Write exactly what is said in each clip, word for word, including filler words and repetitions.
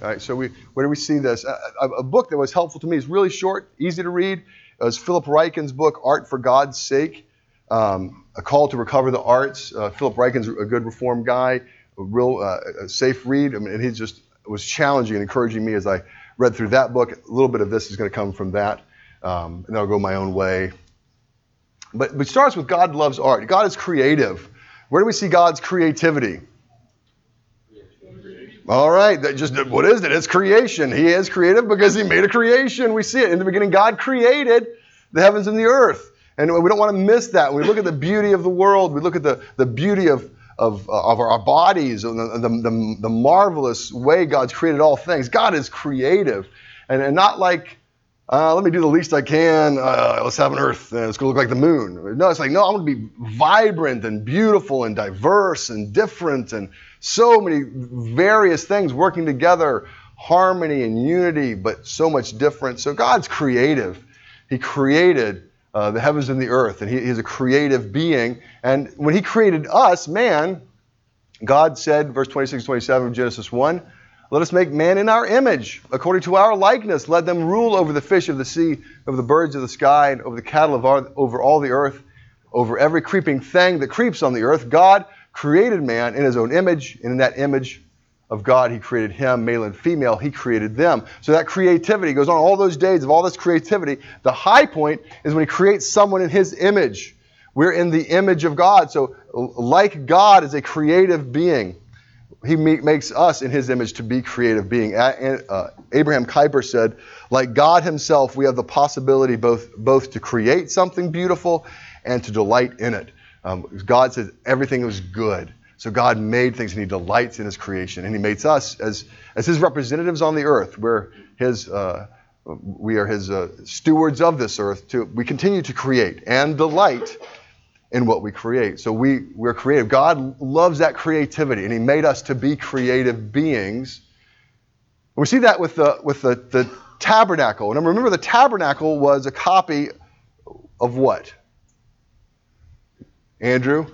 All right, so we, where do we see this? A, a, a book that was helpful to me is really short, easy to read. It was Philip Ryken's book, Art for God's Sake, um, A Call to Recover the Arts. Uh, Philip Ryken's a good Reformed guy, a real uh, a safe read. I mean, and he just was challenging and encouraging me as I read through that book. A little bit of this is going to come from that, um, and then I'll go my own way. But, but it starts with God loves art. God is creative. Where do we see God's creativity? All right, that just what is it? It's creation. He is creative because he made a creation. We see it. In the beginning, God created the heavens and the earth. And we don't want to miss that. When we look at the beauty of the world, we look at the, the beauty of, of, uh, of our bodies, and the, the, the, the marvelous way God's created all things. God is creative. And, and not like, uh, let me do the least I can. Uh, let's have an earth. And it's going to look like the moon. No, it's like, no, I'm going to be vibrant and beautiful and diverse and different and so many various things working together, harmony and unity, but so much different. So God's creative. He created uh, the heavens and the earth, and he, he's a creative being. And when he created us, man, God said, verse twenty-six, twenty-seven of Genesis one, let us make man in our image, according to our likeness. Let them rule over the fish of the sea, over the birds of the sky, and over the cattle of our, over all the earth, over every creeping thing that creeps on the earth. God created man in his own image, and in that image of God, he created him, male and female, he created them. So that creativity goes on all those days of all this creativity. The high point is when he creates someone in his image. We're in the image of God. So like God is a creative being, he makes us in his image to be creative being. Uh, Abraham Kuyper said, like God himself, we have the possibility both, both to create something beautiful and to delight in it. Um, God says everything was good. So God made things and he delights in his creation. And he makes us as, as his representatives on the earth. We're his, uh, we are his uh, stewards of this earth. To, we continue to create and delight in what we create. So we, we're creative. God loves that creativity and he made us to be creative beings. And we see that with the, with the, the tabernacle. And remember, the tabernacle was a copy of what? Andrew?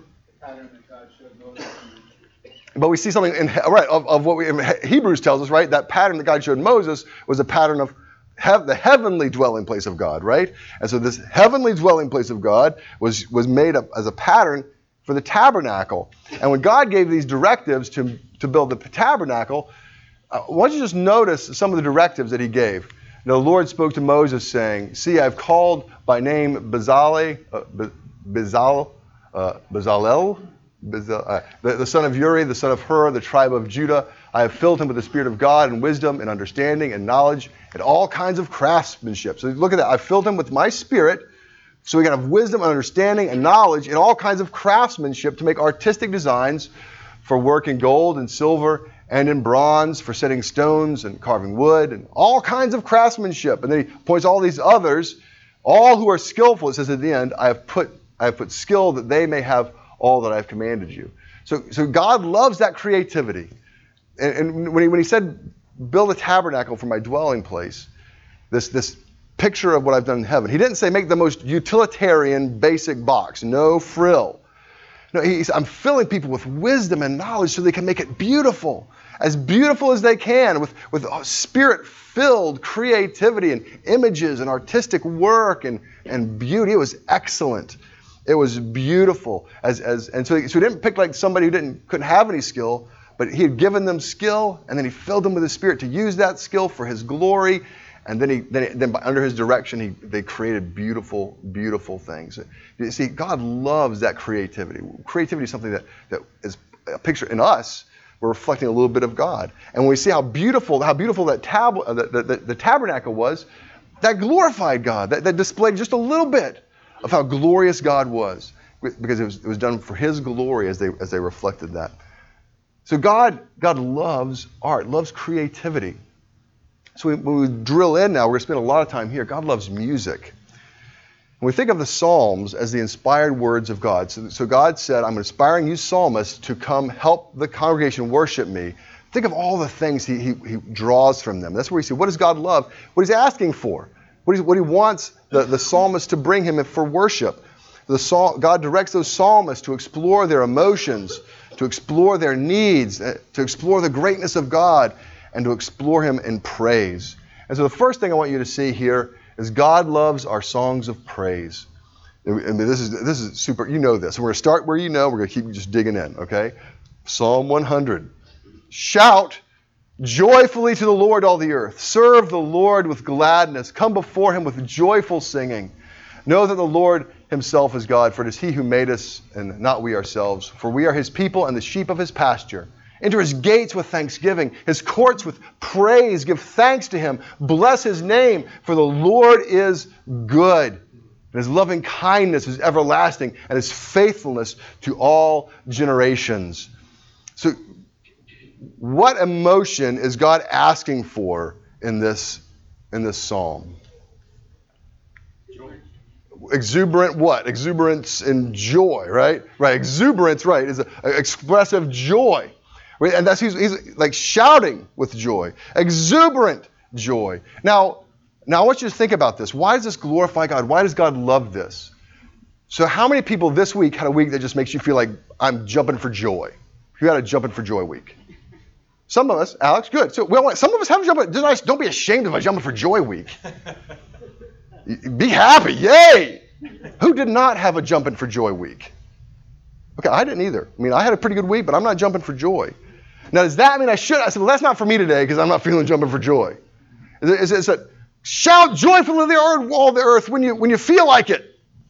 But we see something in right of, of what we Hebrews tells us, right? That pattern that God showed Moses was a pattern of hev- the heavenly dwelling place of God, right? And so this heavenly dwelling place of God was was made up as a pattern for the tabernacle. And when God gave these directives to to build the tabernacle, uh, why don't you just notice some of the directives that he gave? The Lord spoke to Moses saying, "See, I've called by name Bezalel, uh, Bezalel." Uh, Bezalel, Bezalel uh, the, the son of Uri, the son of Hur, the tribe of Judah. I have filled him with the Spirit of God and wisdom and understanding and knowledge and all kinds of craftsmanship. So look at that. I've filled him with my Spirit so we can have wisdom and understanding and knowledge and all kinds of craftsmanship to make artistic designs for work in gold and silver and in bronze, for setting stones and carving wood and all kinds of craftsmanship. And then he points all these others, all who are skillful, it says at the end, I have put I have put skill that they may have all that I have commanded you. So, so God loves that creativity. And, and when, he, when he said, build a tabernacle for my dwelling place, this, this picture of what I've done in heaven, he didn't say make the most utilitarian basic box, no frill. No, he said, I'm filling people with wisdom and knowledge so they can make it beautiful, as beautiful as they can, with, with spirit-filled creativity and images and artistic work and, and beauty. It was excellent. It was beautiful, as as and so he, so he didn't pick like somebody who didn't couldn't have any skill, but he had given them skill, and then he filled them with his Spirit to use that skill for his glory, and then he then, he, then by, under his direction he they created beautiful beautiful things. You see, God loves that creativity. Creativity is something that that is a picture in us. We're reflecting a little bit of God, and when we see how beautiful how beautiful that tab the, the, the, the tabernacle was, that glorified God. That, that displayed just a little bit of how glorious God was, because it was, it was done for his glory as they as they reflected that. So God God loves art, loves creativity. So we, when we drill in now, we're going to spend a lot of time here. God loves music. When we think of the Psalms as the inspired words of God, so, so God said, I'm inspiring you psalmists to come help the congregation worship me. Think of all the things he, he, he draws from them. That's where we see, what does God love? What he's asking for. What he, what he wants the, the psalmist to bring him for worship. The psalm, God directs those psalmists to explore their emotions, to explore their needs, to explore the greatness of God, and to explore him in praise. And so the first thing I want you to see here is God loves our songs of praise. I mean, this is this is super. You know this. And we're going to start where you know. We're going to keep just digging in, okay? Psalm one hundred. Shout joyfully to the Lord, all the earth. Serve the Lord with gladness. Come before him with joyful singing. Know that the Lord himself is God, for it is he who made us and not we ourselves. For we are his people and the sheep of his pasture. Enter his gates with thanksgiving, his courts with praise. Give thanks to him. Bless his name, for the Lord is good. And his loving kindness is everlasting, and his faithfulness to all generations. So, what emotion is God asking for in this, in this psalm? Joy. Exuberant what? Exuberance and joy, right? Right. Exuberance, right, is an expressive joy. Right? And that's he's, he's like shouting with joy. Exuberant joy. Now, now I want you to think about this. Why does this glorify God? Why does God love this? So how many people this week had a week that just makes you feel like I'm jumping for joy? Who had a jumping for joy week? Some of us, Alex, good. So well, some of us have a jumping. Don't be ashamed of a jumping for joy week. Be happy, yay! Who did not have a jumping for joy week? Okay, I didn't either. I mean, I had a pretty good week, but I'm not jumping for joy. Now, does that mean I should? I said, well, that's not for me today because I'm not feeling jumping for joy. Is it, is it, is it shout joyfully to the earth, all the earth when you when you feel like it?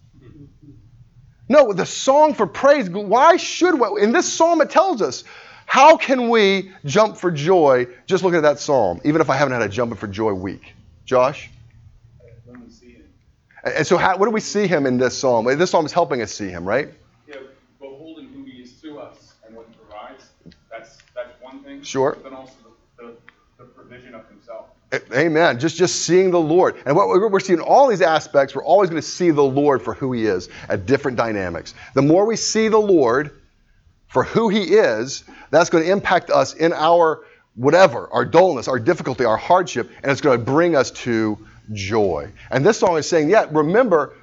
No, the song for praise. Why should we? In this psalm, it tells us, how can we jump for joy just looking at that psalm, even if I haven't had a jumping for joy week? Josh? When we see him. And so how, what do we see him in this psalm? This psalm is helping us see him, right? Yeah, beholding who he is to us and what he provides. That's that's one thing. Sure. But then also the, the, the provision of himself. Amen. Just, just seeing the Lord. And what we're seeing all these aspects, we're always going to see the Lord for who he is at different dynamics. The more we see the Lord for who he is, that's going to impact us in our whatever, our dullness, our difficulty, our hardship, and it's going to bring us to joy. And this song is saying, yeah, remember,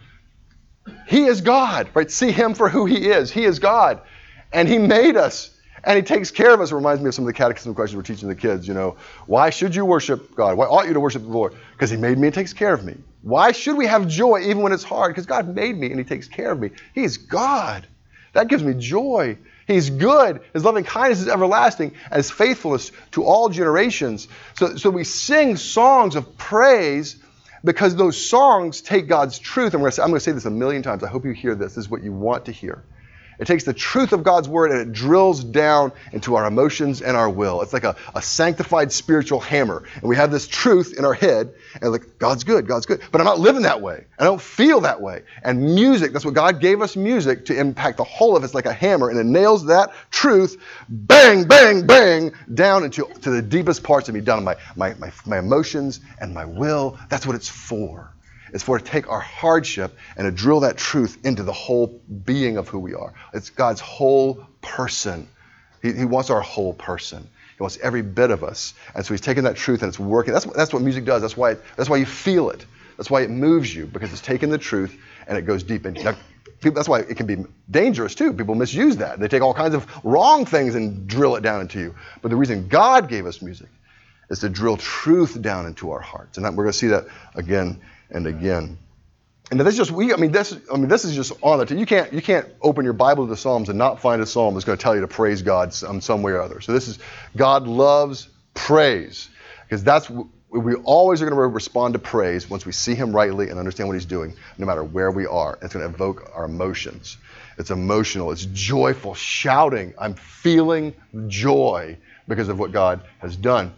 he is God, right? See him for who he is. He is God. And he made us. And he takes care of us. It reminds me of some of the catechism questions we're teaching the kids, you know. Why should you worship God? Why ought you to worship the Lord? Because he made me and takes care of me. Why should we have joy even when it's hard? Because God made me and he takes care of me. He's God. That gives me joy. He's good. His loving kindness is everlasting, and his faithfulness to all generations. So, so we sing songs of praise because those songs take God's truth. And I'm going to say, I'm going to say this a million times. I hope you hear this. This is what you want to hear. It takes the truth of God's word and it drills down into our emotions and our will. It's like a, a sanctified spiritual hammer. And we have this truth in our head and like, God's good, God's good. But I'm not living that way. I don't feel that way. And music, that's what God gave us music to impact the whole of it. It's like a hammer and it nails that truth, bang, bang, bang, down into to the deepest parts of me, down to my, my, my, my emotions and my will. That's what it's for. It's for to take our hardship and to drill that truth into the whole being of who we are. It's God's whole person. He, he wants our whole person. He wants every bit of us. And so he's taking that truth and it's working. That's, that's what music does. That's why, it, that's why you feel it. That's why it moves you, because it's taking the truth and it goes deep in. Now, people, that's why it can be dangerous too. People misuse that. They take all kinds of wrong things and drill it down into you. But the reason God gave us music is to drill truth down into our hearts. And that, we're going to see that again and again. And this is just we I mean this I mean this is just on the t- you can't you can't open your Bible to the Psalms and not find a psalm that's going to tell you to praise God some, some way or other. So this is God loves praise, because that's we always are going to respond to praise once we see him rightly and understand what he's doing, no matter where we are. It's going to evoke our emotions. It's emotional, it's joyful, shouting. I'm feeling joy because of what God has done.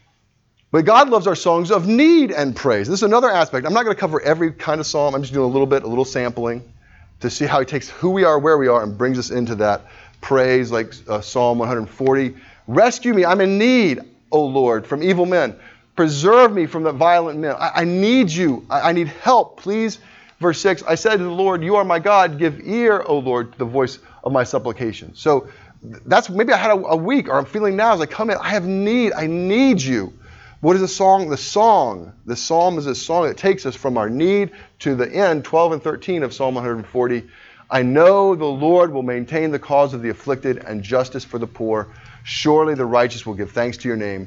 But God loves our songs of need and praise. This is another aspect. I'm not going to cover every kind of psalm. I'm just doing a little bit, a little sampling to see how he takes who we are, where we are, and brings us into that praise, like uh, Psalm one forty. Rescue me, I'm in need, O Lord, from evil men. Preserve me from the violent men. I, I need you. I, I need help, please. Verse six, I said to the Lord, you are my God. Give ear, O Lord, to the voice of my supplication. So that's maybe I had a, a week, or I'm feeling now as I come in, I have need. I need you. What is the song? The song. The psalm is a song that takes us from our need to the end, twelve and thirteen of Psalm one forty. I know the Lord will maintain the cause of the afflicted and justice for the poor. Surely the righteous will give thanks to your name.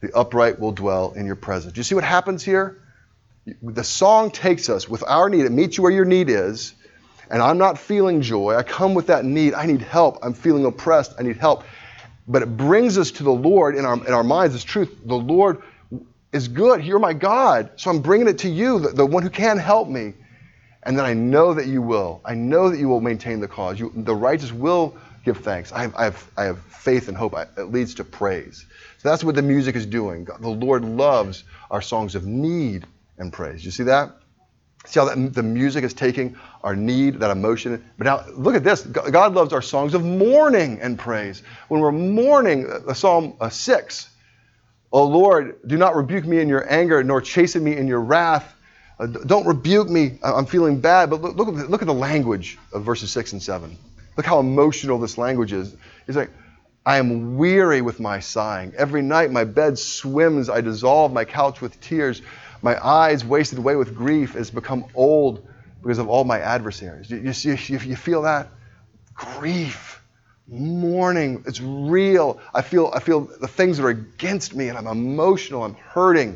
The upright will dwell in your presence. Do you see what happens here? The song takes us with our need. It meets you where your need is. And I'm not feeling joy. I come with that need. I need help. I'm feeling oppressed. I need help. But it brings us to the Lord in our, in our minds. It's truth. The Lord is good. You're my God. So I'm bringing it to you, the, the one who can help me. And then I know that you will. I know that you will maintain the cause. You, the righteous will give thanks. I have, I have, I have faith and hope. It leads to praise. So that's what the music is doing. The Lord loves our songs of need and praise. You see that? See how that, the music is taking our need, that emotion. But now, look at this. God loves our songs of mourning and praise. When we're mourning, uh, Psalm uh, six, O Lord, do not rebuke me in your anger, nor chasten me in your wrath. Uh, don't rebuke me. I'm feeling bad. But look, look, at the, look at the language of verses six and seven. Look how emotional this language is. It's like, I am weary with my sighing. Every night my bed swims. I dissolve my couch with tears. My eyes wasted away with grief has become old because of all my adversaries. You, you see, you, you feel that? Grief, mourning, it's real. I feel, I feel the things that are against me and I'm emotional, I'm hurting.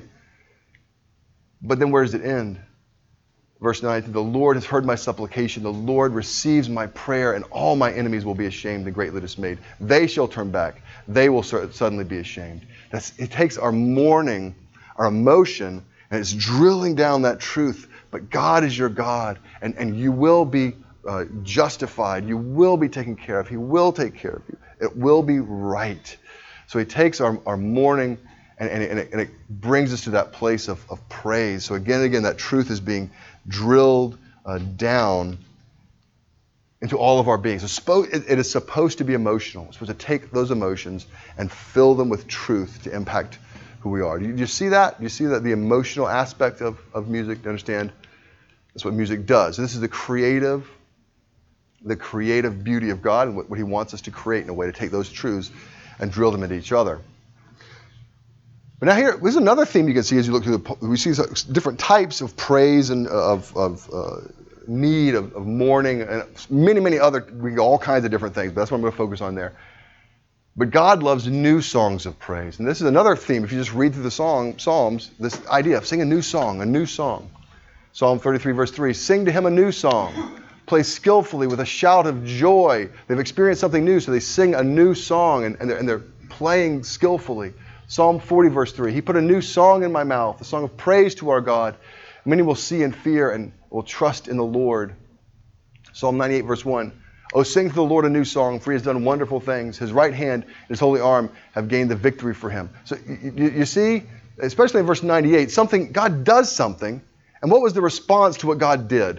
But then where does it end? Verse nine, the Lord has heard my supplication. The Lord receives my prayer, and all my enemies will be ashamed and greatly dismayed. They shall turn back. They will suddenly be ashamed. That's, it takes our mourning, our emotion, and it's drilling down that truth. But God is your God, and, and you will be uh, justified. You will be taken care of. He will take care of you. It will be right. So he takes our, our mourning, and, and, and, it, and it brings us to that place of, of praise. So again and again, that truth is being drilled uh, down into all of our beings. It's supposed, it, it is supposed to be emotional. It's supposed to take those emotions and fill them with truth to impact who we are. Do you, do you see that? Do you see that the emotional aspect of, of music? Do you understand? That's what music does. This is the creative, the creative beauty of God and what, what he wants us to create in a way to take those truths and drill them into each other. But now here, there's another theme you can see as you look through the, we see different types of praise and of, of uh, need, of, of mourning, and many, many other, we go all kinds of different things, but that's what I'm going to focus on there. But God loves new songs of praise. And this is another theme. If you just read through the song, Psalms, this idea of sing a new song, a new song. Psalm thirty-three, verse three, sing to him a new song. Play skillfully with a shout of joy. They've experienced something new, so they sing a new song, and, and, they're, and they're playing skillfully. Psalm forty, verse three, he put a new song in my mouth, a song of praise to our God. Many will see and fear and will trust in the Lord. Psalm ninety-eight, verse one, oh, sing to the Lord a new song, for he has done wonderful things. His right hand and his holy arm have gained the victory for him. So you, you, you see, especially in verse ninety-eight, something, God does something, and what was the response to what God did?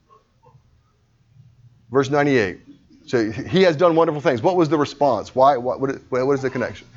Verse ninety-eight. So he has done wonderful things. What was the response? Why? What, what, what is the connection?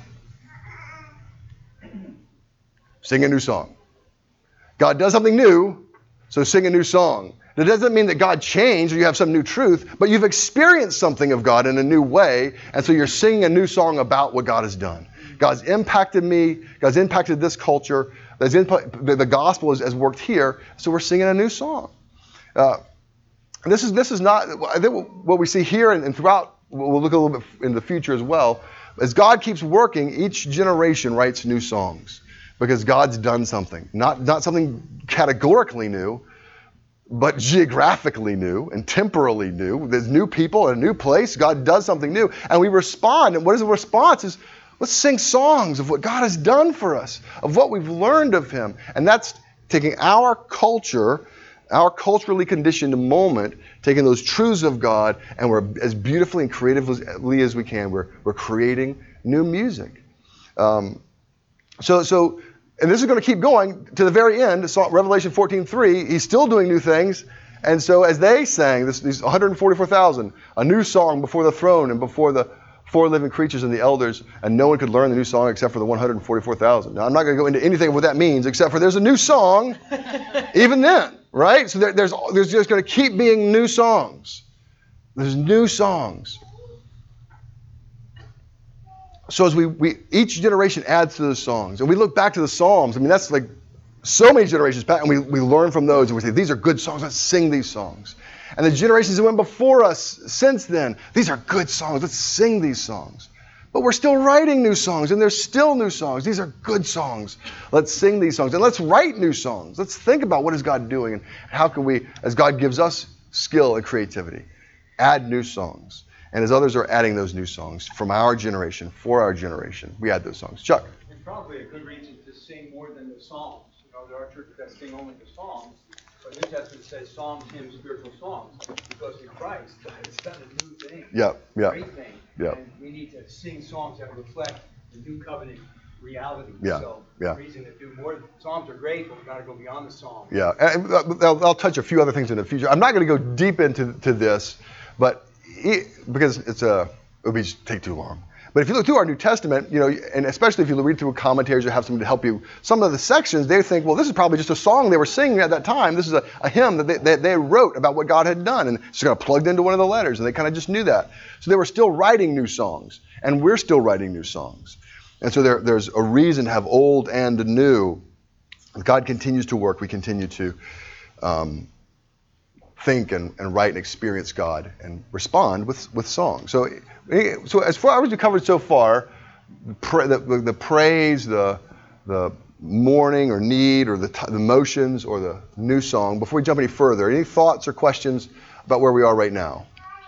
Sing a new song. God does something new, so sing a new song. That doesn't mean that God changed or you have some new truth, but you've experienced something of God in a new way, and so you're singing a new song about what God has done. God's impacted me. God's impacted this culture. God's imp- the gospel has, has worked here, so we're singing a new song. Uh, and this is this is not, I think what we see here and, and throughout, we'll look a little bit in the future as well, as God keeps working, each generation writes new songs because God's done something. Not, not something categorically new, but geographically new and temporally new. There's new people in a new place. God does something new. And we respond. And what is the response? Is let's sing songs of what God has done for us, of what we've learned of him. And that's taking our culture, our culturally conditioned moment, taking those truths of God, and we're as beautifully and creatively as we can, we're, we're creating new music. Um, so, so, and this is going to keep going to the very end. Revelation fourteen three, he's still doing new things. And so as they sang, this, these one hundred forty-four thousand, a new song before the throne and before the four living creatures and the elders, and no one could learn the new song except for the one hundred forty-four thousand. Now, I'm not going to go into anything of what that means, except for there's a new song even then, right? So there, there's, there's just going to keep being new songs. There's new songs. So as we, we each generation adds to those songs, and we look back to the Psalms, I mean, that's like so many generations back, and we, we learn from those, and we say, these are good songs, let's sing these songs. And the generations that went before us since then, these are good songs, let's sing these songs. But we're still writing new songs, and there's still new songs. These are good songs. Let's sing these songs, and let's write new songs. Let's think about what is God doing, and how can we, as God gives us skill and creativity, add new songs. And as others are adding those new songs from our generation, for our generation, we add those songs. Chuck? It's probably a good reason to sing more than the Psalms. You know, there are churches that sing only the Psalms, but New Testament says Psalms, hymns, spiritual songs, because in Christ, God has done a new thing. Yeah, yeah. A great thing. Yeah. And we need to sing songs that reflect the new covenant reality. Yeah, So, yeah. the reason to do more, Psalms are great, but we've got to go beyond the Psalms. Yeah, and I'll, I'll touch a few other things in the future. I'm not going to go deep into to this, but it, because it's a, it would be take too long. But if you look through our New Testament, you know, and especially if you read through commentaries or have somebody to help you, some of the sections, they think, well, this is probably just a song they were singing at that time. This is a, a hymn that they, they, they wrote about what God had done, and it's kind of plugged into one of the letters, and they kind of just knew that. So they were still writing new songs, and we're still writing new songs. And so there, there's a reason to have old and new. God continues to work. We continue to um, think and, and write and experience God and respond with, with song. So, so as far as we covered so far, pra- the, the, the praise, the the mourning or need, or the, t- the motions, or the new song. Before we jump any further, any thoughts or questions about where we are right now?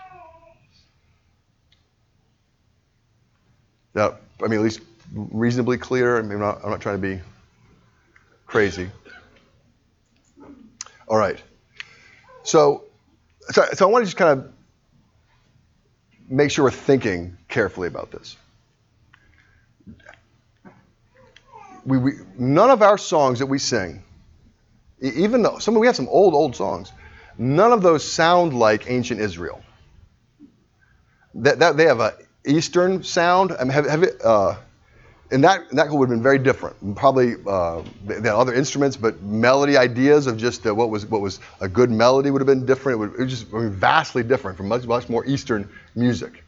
That, I mean, at least reasonably clear. I mean, I'm not, I'm not trying to be crazy. All right. So, so, so I want to just kind of make sure we're thinking carefully about this. We, we none of our songs that we sing, e- even though some we have some old old songs, none of those sound like ancient Israel. That, that they have a Eastern sound. I mean, have, have it, uh, and that and that would have been very different. Probably uh, they had other instruments, but melody ideas of just uh, what was what was a good melody would have been different. It would, it was just I mean, vastly different from much much more Eastern music.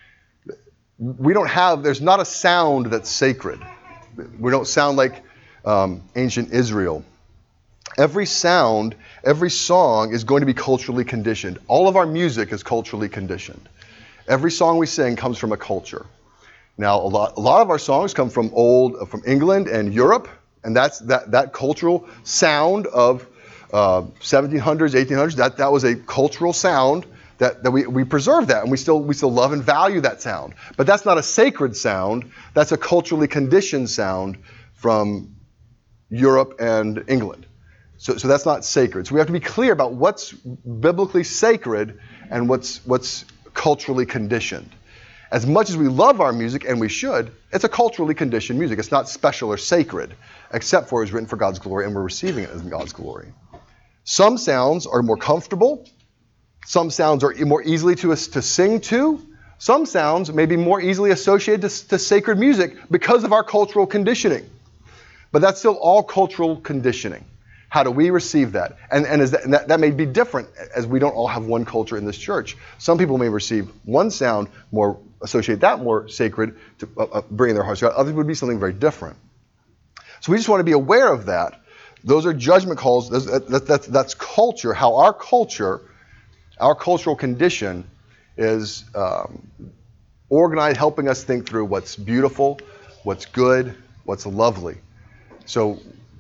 We don't have. There's not a sound that's sacred. We don't sound like um, ancient Israel. Every sound, every song is going to be culturally conditioned. All of our music is culturally conditioned. Every song we sing comes from a culture. Now, a lot, a lot of our songs come from old, from England and Europe, and that's that, that cultural sound of uh, seventeen hundreds, eighteen hundreds. That that was a cultural sound that, that we, we preserve that, and we still we still love and value that sound. But that's not a sacred sound. That's a culturally conditioned sound from Europe and England. So so that's not sacred. So we have to be clear about what's biblically sacred and what's what's culturally conditioned. As much as we love our music, and we should, it's a culturally conditioned music. It's not special or sacred, except for it was written for God's glory, and we're receiving it as God's glory. Some sounds are more comfortable. Some sounds are more easily to, to sing to. Some sounds may be more easily associated to, to sacred music because of our cultural conditioning. But that's still all cultural conditioning. How do we receive that? And, and, is that, and that, that may be different, as we don't all have one culture in this church. Some people may receive one sound, more associate that more sacred, to uh, uh, bring their hearts to God. Others would be something very different. So we just want to be aware of that. Those are judgment calls. That's, that, that, that's culture, how our culture, our cultural condition is um, organized, helping us think through what's beautiful, what's good, what's lovely. So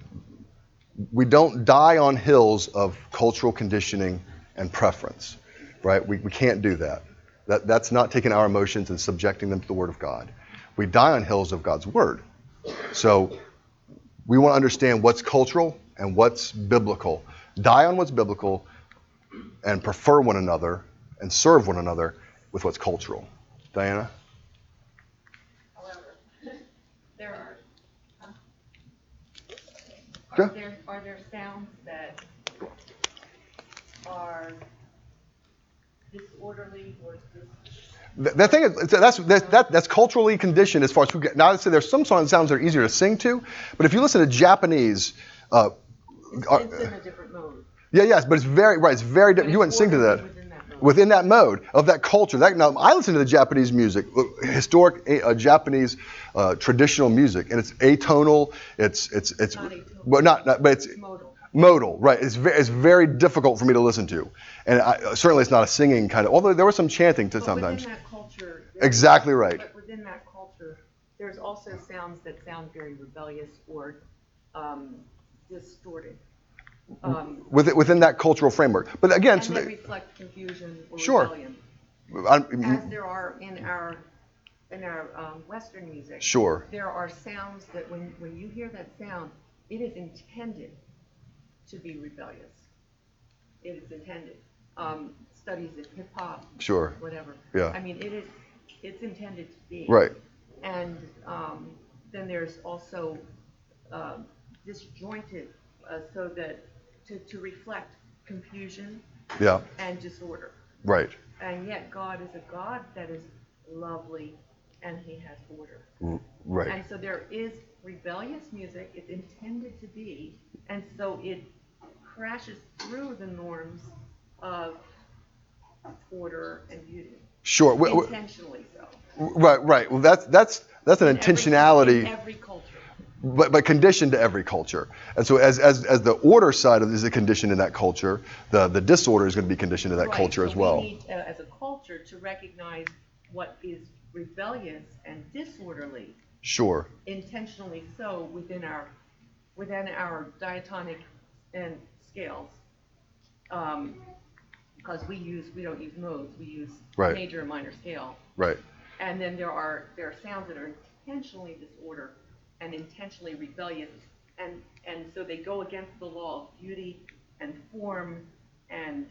we don't die on hills of cultural conditioning and preference, right? We, we can't do that. That. That's not taking our emotions and subjecting them to the Word of God. We die on hills of God's Word. So we want to understand what's cultural and what's biblical. Die on what's biblical and prefer one another and serve one another with what's cultural. Diana? However, there are huh? Sure. Are there are there sounds that are disorderly or dis- The, the thing is, that's, that, that, that's culturally conditioned as far as who get. Now, I'd say there's some song sounds that are easier to sing to, but if you listen to Japanese, uh, it's, are, it's in a different mode. yeah, yes, but it's very right. It's very different. You wouldn't sing to that. Within that mode. Within that mode of that culture. That, now, I listen to the Japanese music, historic uh, Japanese uh, traditional music, and it's atonal. It's it's it's Not atonal. well, not, not but it's Modal. modal, right? It's very it's very difficult for me to listen to, and I, certainly it's not a singing kind of. Although there was some chanting to But sometimes. within that culture. Exactly right. But within that culture, there's also sounds that sound very rebellious or um, distorted. Um, Within, within that cultural framework. But again, and so that the, reflect confusion or Sure. rebellion, I'm- as there are in our in our um, Western music. Sure. There are sounds that when when you hear that sound, it is intended to be rebellious. It is intended. Um, studies of hip hop. Sure. Whatever. Yeah. I mean, it is. It's intended to be. Right. And um, then there's also um, disjointed, uh, so that to, to reflect confusion Yeah. and disorder. Right. And yet God is a God that is lovely and he has order. R- Right. And so there is rebellious music, it's intended to be, and so it crashes through the norms of order and beauty. Sure. W- w- Intentionally so. Right. Right. Well, that's that's that's an In every- intentionality. in every culture. But, but conditioned to every culture. And so as, as, as the order side of this is a condition in that culture, the, the disorder is going to be conditioned to that Right, culture so as well. we need, uh, as a culture, to recognize what is rebellious and disorderly, Sure. intentionally so, within our within our diatonic and scales. Um, because we use we don't use modes, we use Right. major and minor scale. Right. And then there are there are sounds that are intentionally disorder and intentionally rebellious, and and so they go against the law of beauty and form and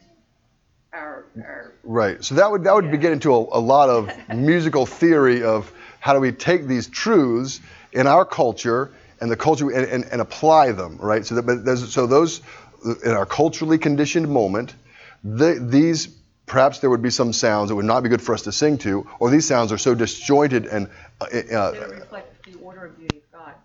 our our Right. So that would that would Yeah. be get into a, a lot of musical theory of how do we take these truths in our culture and the culture and, and, and apply them, right? So that but there's, so those in our culturally conditioned moment, the, these perhaps there would be some sounds that would not be good for us to sing to, or these sounds are so disjointed and uh, uh, they reflect the order of beauty of God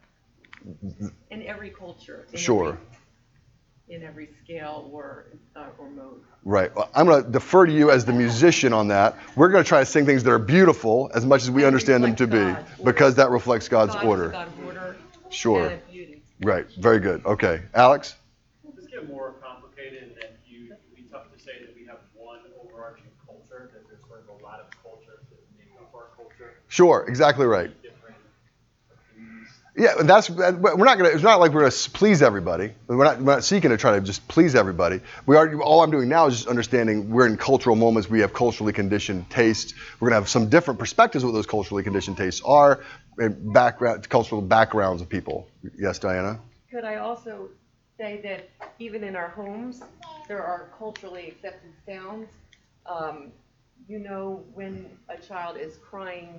in every culture, in Sure. every, in every scale or uh, or mode. right. Well, I'm going to defer to you as the musician on that. We're going to try to sing things that are beautiful as much as we And understand them to be, reflect God's order. because that reflects God's God order. is a God of order Sure. and of beauty. Right. Very good. Okay. Alex? Does this get more complicated in that you, it would be tough to say that we have one overarching culture, that there's sort of a lot of cultures that make up our culture, Sure. Exactly right. different opinions? Yeah, and that's we're not gonna. It's not like we're gonna please everybody. We're not. We're not seeking to try to just please everybody. We are. All I'm doing now is just understanding we're in cultural moments. We have culturally conditioned tastes. We're gonna have some different perspectives of what those culturally conditioned tastes are, and background, cultural backgrounds of people. Yes, Diana. Could I also say that even in our homes, there are culturally accepted sounds? Um, you know, when a child is crying,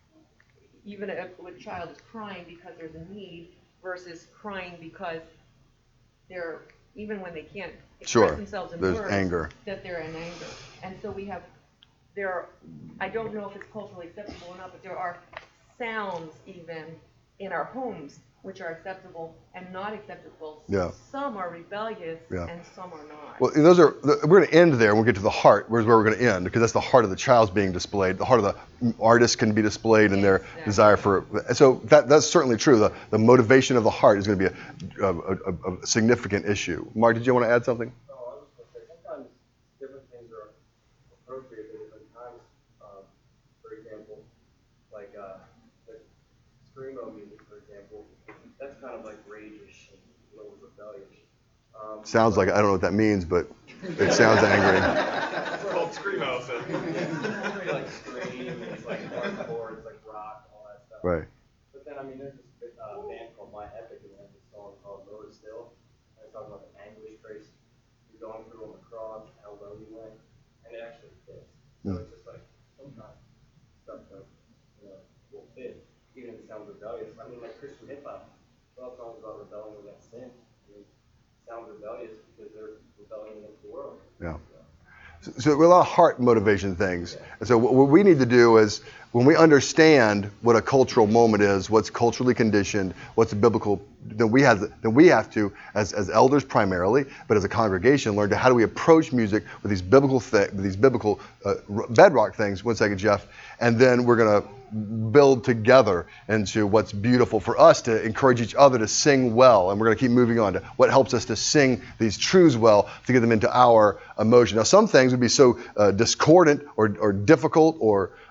even if a child is crying because there's a need versus crying because they're, even when they can't express Sure. themselves in There's words, anger. that they're in anger. And so we have, there are, I don't know if it's culturally acceptable or not, but there are sounds even in our homes which are acceptable and not acceptable. Yeah. Some are rebellious Yeah. and some are not. Well, those are. We're going to end there. and We'll get to the heart. Where's where we're going to end, because that's the heart of the child's being displayed. The heart of the artist can be displayed in their Exactly. desire for. So that that's certainly true. The the motivation of the heart is going to be a, a, a, a significant issue. Mark, did you want to add something? No, I was just going to say, sometimes different things are appropriate at different times. Um, for example, like uh, the screamo music, for example, that's kind of like rage-ish and a little rebellious. Um, Sounds like I don't know what that means, but it sounds angry. It's called Screamo, so. It's very like scream, it's like hardcore, it's like rock, all that stuff. Right. But then, I mean, there's this uh, band called My Epic, and they have this song called Low Still. And it's talking about the anguish trace you're going through on the cross, how low you went, and it actually fits. So Mm. it's just like, sometimes stuff that, you know, will fit, even if it sounds rebellious. I mean, like Christian hip hop, it's all songs about rebelling against sin. I mean, it sounds rebellious because they're rebelling against the world. Yeah. So, so a lot of heart motivation things. And so what what we need to do is, when we understand what a cultural moment is, what's culturally conditioned, what's biblical, then we have then we have to, as, as elders primarily, but as a congregation, learn to how do we approach music with these biblical th- with these biblical uh, bedrock things. One second, Jeff, and then we're going to build together into what's beautiful for us to encourage each other to sing well. And we're going to keep moving on to what helps us to sing these truths well, to get them into our emotion. Now, some things would be so uh, discordant or, or difficult or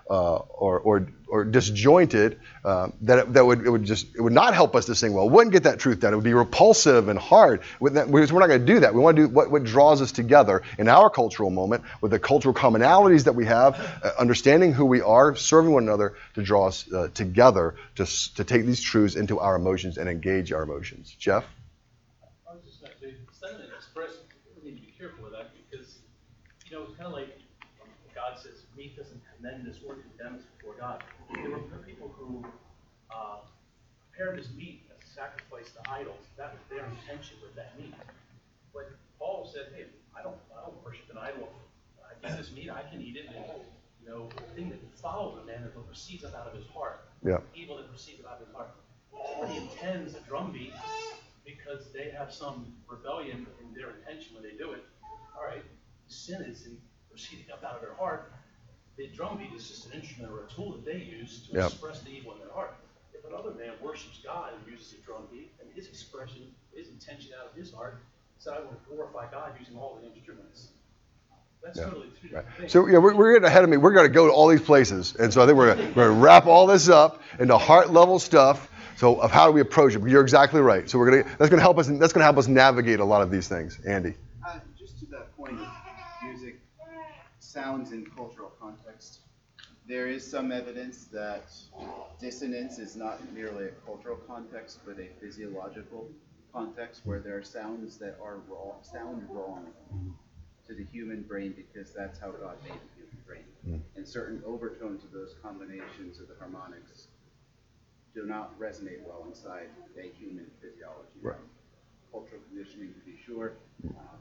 uh, or, or or disjointed, uh, that it, that would it would just it would not help us to sing well. It wouldn't get that truth down. It would be repulsive and hard. With that, we're not going to do that. We want to do what, what draws us together in our cultural moment with the cultural commonalities that we have, uh, understanding who we are, serving one another to draw us uh, together to to take these truths into our emotions and engage our emotions. Jeff? I was just going to say, sentiment expressed, we need to be careful with that because, you know, it's kind of like God says, meat doesn't commend this or condemn us before God. There were people who uh, prepared this meat as a sacrifice to idols. That was their intention with that meat. But Paul said, hey, I don't, I don't worship an idol. I get this meat, I can eat it. And, you know, the thing that follows a man is what proceeds up out of his heart. Yeah. Evil that proceeds up out of his heart. Somebody intends a drum beat because they have some rebellion in their intention when they do it. All right, sin is in proceeding up out of their heart. The drum beat is just an instrument or a tool that they use to Yep. express the evil in their heart. If another man worships God and uses a drum beat, and his expression, his intention out of his heart, is that I want to glorify God using all the instruments. That's Yeah. totally two different things. So yeah, we're, we're getting ahead of me. We're going to go to all these places, and so I think we're going to wrap all this up into heart level stuff. So of how do we approach it? But you're exactly right. So we're going to that's going to help us. That's going to help us navigate a lot of these things. Andy. Uh, just to that point of music, sounds in cultural context, there is some evidence that dissonance is not merely a cultural context, but a physiological context where there are sounds that are wrong, sound wrong to the human brain because that's how God made the human brain. Mm. And certain overtones of those combinations of the harmonics do not resonate well inside a human physiology. Right. Cultural conditioning, to be sure. Um,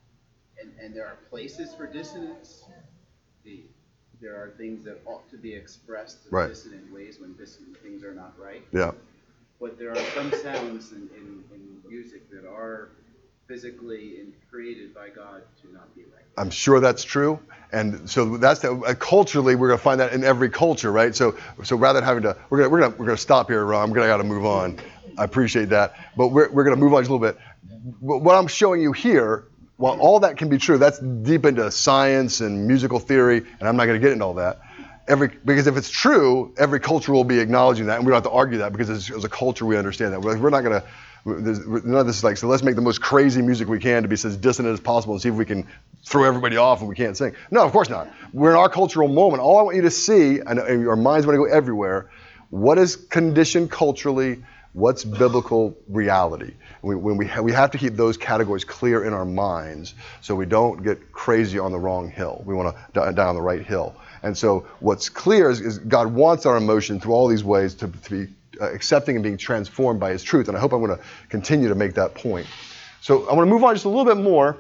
and, and there are places for dissonance. The, there are things that ought to be expressed in Right. dissonant ways when dissonant things are not right. Yeah. But there are some sounds in, in, in music that are physically and created by God to not be right. I'm sure that's true, and so that's the, uh, culturally we're going to find that in every culture, right? So, so rather than having to, we're going to we're going to we're going to stop here, Ron. I'm going to got to move on. I appreciate that, but we're we're going to move on just a little bit. What I'm showing you here, while all that can be true, that's deep into science and musical theory, and I'm not going to get into all that. Every because if it's true, every culture will be acknowledging that, and we don't have to argue that because as, as a culture we understand that. We're, we're not going to. There's, none of this is like, so let's make the most crazy music we can to be as dissonant as possible and see if we can throw everybody off and we can't sing. No, of course not. We're in our cultural moment. All I want you to see, and, and your minds want to go everywhere, what is conditioned culturally, what's biblical reality. We, when we, ha- we have to keep those categories clear in our minds so we don't get crazy on the wrong hill. We want to die down the right hill. And so what's clear is, is God wants our emotion through all these ways to, to be Uh, accepting and being transformed by his truth. And I hope I'm going to continue to make that point. So I want to move on just a little bit more.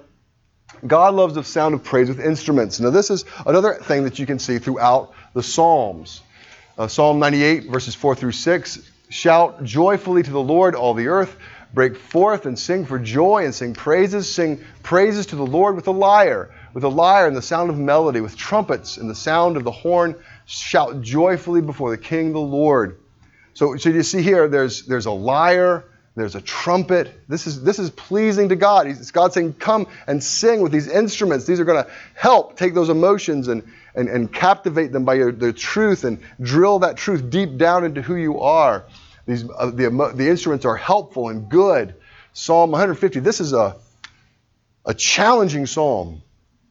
God loves the sound of praise with instruments. Now this is another thing that you can see throughout the Psalms. Uh, Psalm ninety-eight, verses four through six. Shout joyfully to the Lord, all the earth. Break forth and sing for joy and sing praises. Sing praises to the Lord with a lyre. With a lyre and the sound of melody. With trumpets and the sound of the horn. Shout joyfully before the King, the Lord. So, so you see here, there's there's a lyre, there's a trumpet. This is this is pleasing to God. He's, God's saying, come and sing with these instruments. These are going to help take those emotions and and, and captivate them by your, their truth and drill that truth deep down into who you are. These uh, the the instruments are helpful and good. Psalm one fifty. This is a a challenging psalm.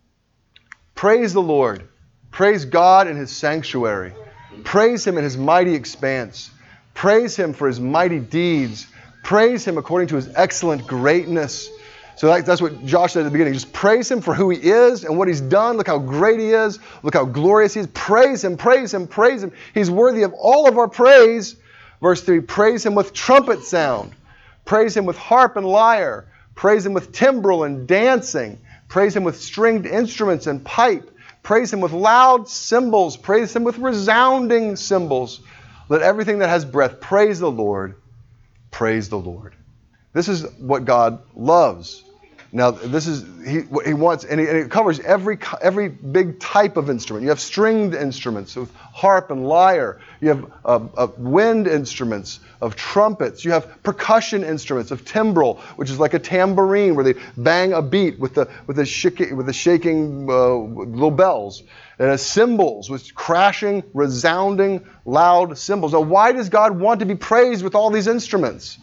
Praise the Lord. Praise God in his sanctuary. Praise him in his mighty expanse. Praise him for his mighty deeds. Praise him according to his excellent greatness. So that, that's what Josh said at the beginning. Just praise him for who he is and what he's done. Look how great he is. Look how glorious he is. Praise him, praise him, praise him. He's worthy of all of our praise. Verse three, praise him with trumpet sound. Praise him with harp and lyre. Praise him with timbrel and dancing. Praise him with stringed instruments and pipe. Praise him with loud cymbals. Praise him with resounding cymbals. Let everything that has breath praise the Lord. Praise the Lord. This is what God loves. Now, this is, he, what he wants, and, he, and it covers every every big type of instrument. You have stringed instruments with harp and lyre. You have uh, uh, wind instruments of trumpets. You have percussion instruments of timbrel, which is like a tambourine where they bang a beat with the with the, shiki, with the shaking uh, little bells. It has cymbals with crashing, resounding, loud cymbals. Now, why does God want to be praised with all these instruments?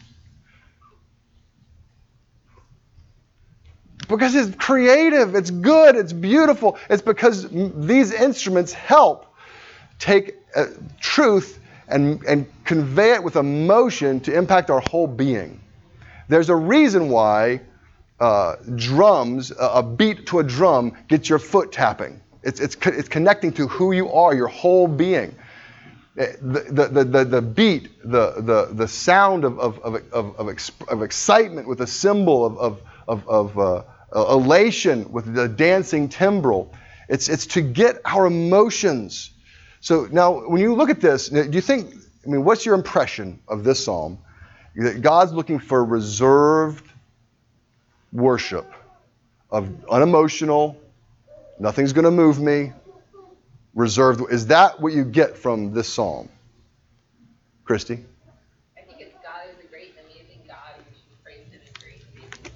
Because it's creative, it's good, it's beautiful. It's because these instruments help take uh, truth and, and convey it with emotion to impact our whole being. There's a reason why uh, drums, a, a beat to a drum, gets your foot tapping. It's, it's, it's connecting to who you are, your whole being. The, the, the, the beat, the, the, the sound of, of, of, of, of, exp- of excitement with a cymbal of, of, of, of uh, elation with the dancing timbrel. It's, it's to get our emotions. So now when you look at this, do you think, I mean, what's your impression of this psalm? That God's looking for reserved worship of unemotional, nothing's going to move me, reserved. Is that what you get from this psalm? Christy? I think it's God is a great, amazing God, and we should praise Him in great, amazing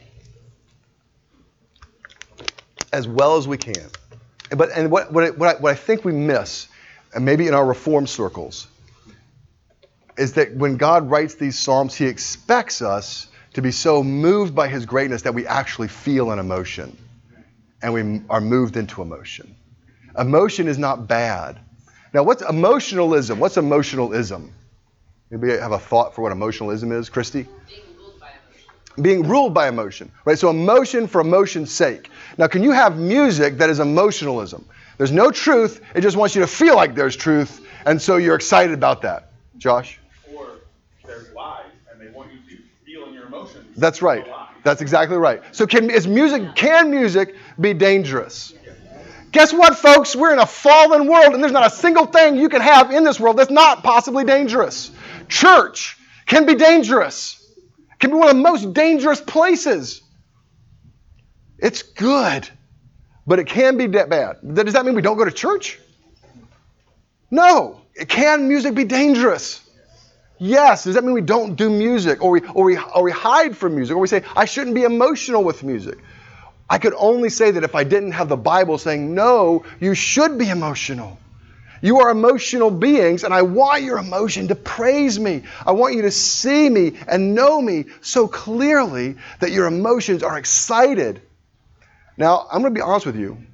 ways. As well as we can. But and what what I, what I, what I think we miss, and maybe in our reform circles, is that when God writes these psalms, He expects us to be so moved by His greatness that we actually feel an emotion, and we are moved into emotion. Emotion is not bad. Now, what's emotionalism? What's emotionalism? Maybe have a thought for what emotionalism is, Christy? Being ruled by emotion. Being ruled by emotion, right? So emotion for emotion's sake. Now, can you have music that is emotionalism? There's no truth. It just wants you to feel like there's truth, and so you're excited about that. Josh? Or there's lies, and they want you to feel in your emotions. That's right. the lie. That's exactly right. So can is music? Can music be dangerous? Guess what, folks? We're in a fallen world, and there's not a single thing you can have in this world that's not possibly dangerous. Church can be dangerous. It can be one of the most dangerous places. It's good, but it can be bad. Does that mean we don't go to church? No. Can music be dangerous? Yes. Does that mean we don't do music, or we or we or we hide from music, or we say I shouldn't be emotional with music? I could only say that if I didn't have the Bible saying, no, you should be emotional. You are emotional beings, and I want your emotion to praise me. I want you to see me and know me so clearly that your emotions are excited. Now, I'm going to be honest with you.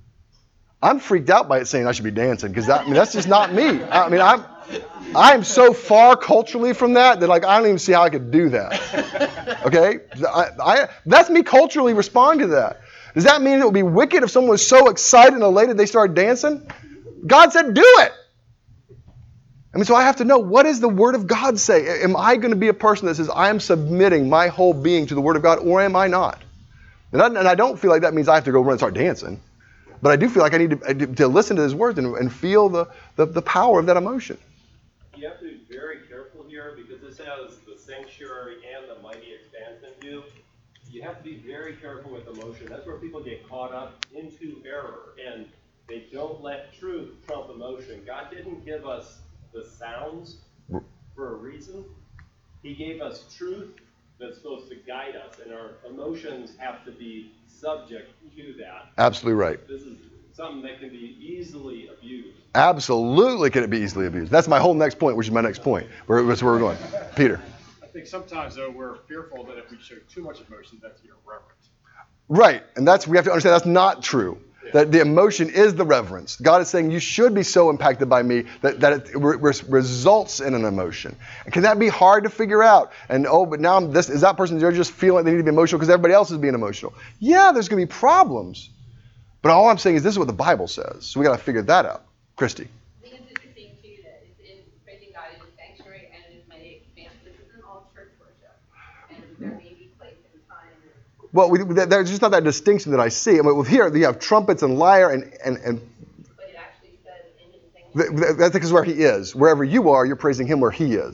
I'm freaked out by it saying I should be dancing, because that, I mean, that's just not me. I mean, I'm I'm so far culturally from that that like I don't even see how I could do that. Okay, I, I, that's me culturally responding to that. Does that mean it would be wicked if someone was so excited and elated they started dancing? God said, do it. I mean, so I have to know, what does the Word of God say? Am I going to be a person that says I am submitting my whole being to the Word of God, or am I not? And I, and I don't feel like that means I have to go run and start dancing. But I do feel like I need to, to listen to His words and, and feel the, the, the power of that emotion. You have to be very careful here, because this has the sanctuary and the mighty expansion view. You have to be very careful with emotion. That's where people get caught up into error, and they don't let truth trump emotion. God didn't give us the sounds for a reason. He gave us truth that's supposed to guide us, and our emotions have to be subject to that. Absolutely right. This is something that can be easily abused. Absolutely can it be easily abused. That's my whole next point, which is my next point. Where, that's where we're going. Peter. I think sometimes, though, we're fearful that if we show too much emotion, that's irreverent. Right, and that's we have to understand that's not true. Yeah. That the emotion is the reverence. God is saying you should be so impacted by me that, that it re- re- results in an emotion. And can that be hard to figure out? And oh, but now I'm this is that person, they're just feeling like they need to be emotional because everybody else is being emotional. Yeah, there's going to be problems. But all I'm saying is this is what the Bible says. So we got to figure that out. Christy. I think it's interesting, too, that it's in praising God in His sanctuary and in His mighty expanse. This isn't all church worship. And there may be place and time. Well, we, there's just not that distinction that I see. I mean, with here, you have trumpets and lyre and... and, and but it actually says in His sanctuary. That's because where He is. Wherever you are, you're praising Him where He is.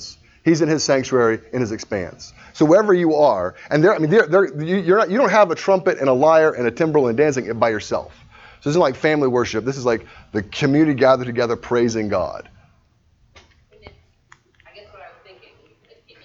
He's in his sanctuary, in his expanse. So wherever you are, and there, I mean, they're, they're, you, you're not, you don't have a trumpet and a lyre and a timbrel and dancing by yourself. So this isn't like family worship. This is like the community gathered together praising God. And it's, I guess what I was thinking, it hit me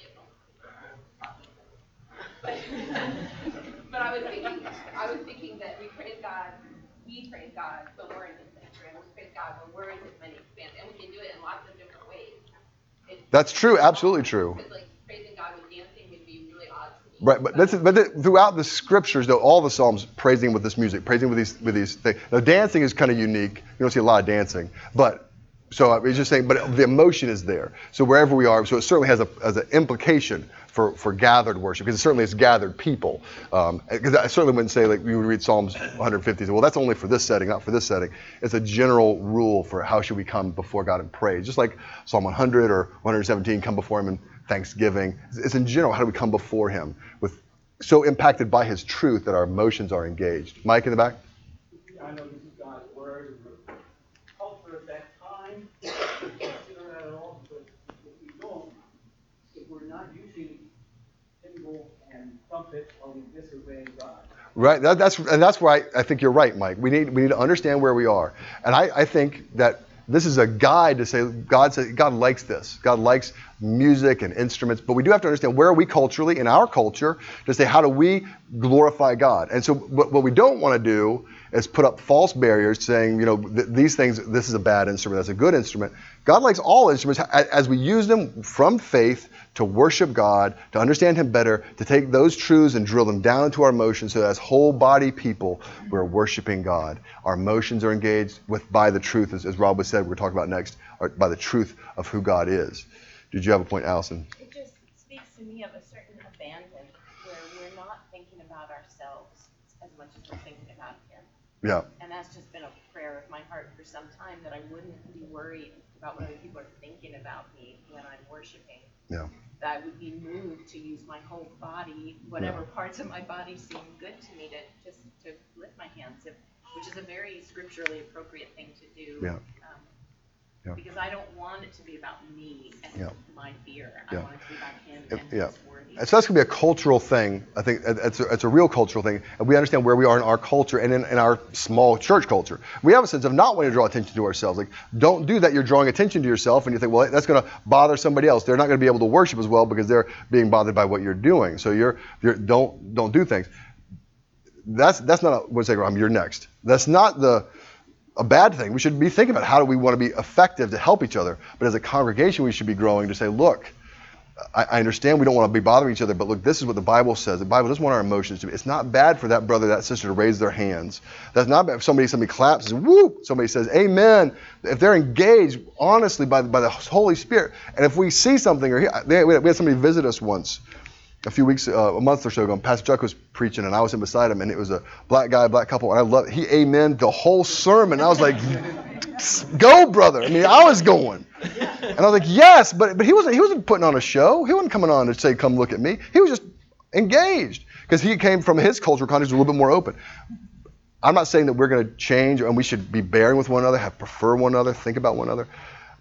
but, but I was thinking, I was thinking that we praise God, we praise God when we're in His sanctuary, and we praise God when we're in His many expanse, and we can do it in lots of different ways. It's, That's true, absolutely true. Because like praising God with dancing would be really odd to me. Right, but this is, but the, throughout the scriptures, though, all the psalms praising with this music, praising with these with these things. Now, dancing is kind of unique. You don't see a lot of dancing, but so I was just saying, but the emotion is there. So wherever we are, so it certainly has a as an implication for, for gathered worship, because it certainly is gathered people. Um, because I certainly wouldn't say like you would read Psalms one fifty, well, that's only for this setting, not for this setting. It's a general rule for how should we come before God and praise, just like Psalm one hundred or one seventeen, come before Him in thanksgiving. It's in general, how do we come before Him with so impacted by His truth that our emotions are engaged. Mike in the back. I know this is God's word, and the culture at that time, we consider that at all, because if we don't, if we're not using cymbal and trumpets, are we disobeying God? Right, that, that's and that's why I, I think you're right, Mike. We need we need to understand where we are, and I, I think that this is a guide to say God says God likes this. God likes music and instruments, but we do have to understand where are we culturally in our culture to say how do we glorify God. And so what, what we don't want to do is put up false barriers saying, you know, th- these things, this is a bad instrument, that's a good instrument. God likes all instruments as we use them from faith to worship God, to understand Him better, to take those truths and drill them down into our emotions so that as whole body people, we're worshiping God. Our emotions are engaged with by the truth, as, as Rob was said, we're talking about next, or by the truth of who God is. Did you have a point, Allison? It just speaks to me of a certain abandon where we're not thinking about ourselves as much as we're thinking about Him. Yeah. And that's just been a prayer of my heart for some time, that I wouldn't be worried about what other people are thinking about me when I'm worshiping. Yeah. That I would be moved to use my whole body, whatever Yeah. parts of my body seem good to me, to just to lift my hands, if, which is a very scripturally appropriate thing to do. Yeah. Um, Yeah. Because I don't want it to be about me and Yeah. my fear. Yeah. I want it to be about Him If- and yeah. His worthy. And so that's going to be a cultural thing. I think it's a, it's a real cultural thing. And we understand where we are in our culture and in, in our small church culture. We have a sense of not wanting to draw attention to ourselves. Like, don't do that. You're drawing attention to yourself, and you think, well, that's going to bother somebody else. They're not going to be able to worship as well because they're being bothered by what you're doing. So you're, you're don't don't do things. That's that's not a, one second, Ram, you're next. That's not the a bad thing. We should be thinking about how do we want to be effective to help each other. But as a congregation, we should be growing to say, look, I, I understand we don't want to be bothering each other, but look, this is what the Bible says. The Bible doesn't want our emotions to be. It's not bad for that brother, that sister to raise their hands. That's not bad if somebody somebody claps and woo, somebody says amen. If they're engaged honestly by, by the Holy Spirit, and if we see something, or they, we had somebody visit us once, a few weeks, uh, a month or so ago, and Pastor Chuck was preaching, and I was in beside him, and it was a black guy, black couple, and I loved it. He amen the whole sermon. I was like, go, brother. I mean, I was going. And I was like, yes, but but he wasn't he wasn't putting on a show. He wasn't coming on to say, come look at me. He was just engaged because he came from his cultural context a little bit more open. I'm not saying that we're going to change and we should be bearing with one another, have prefer one another, think about one another.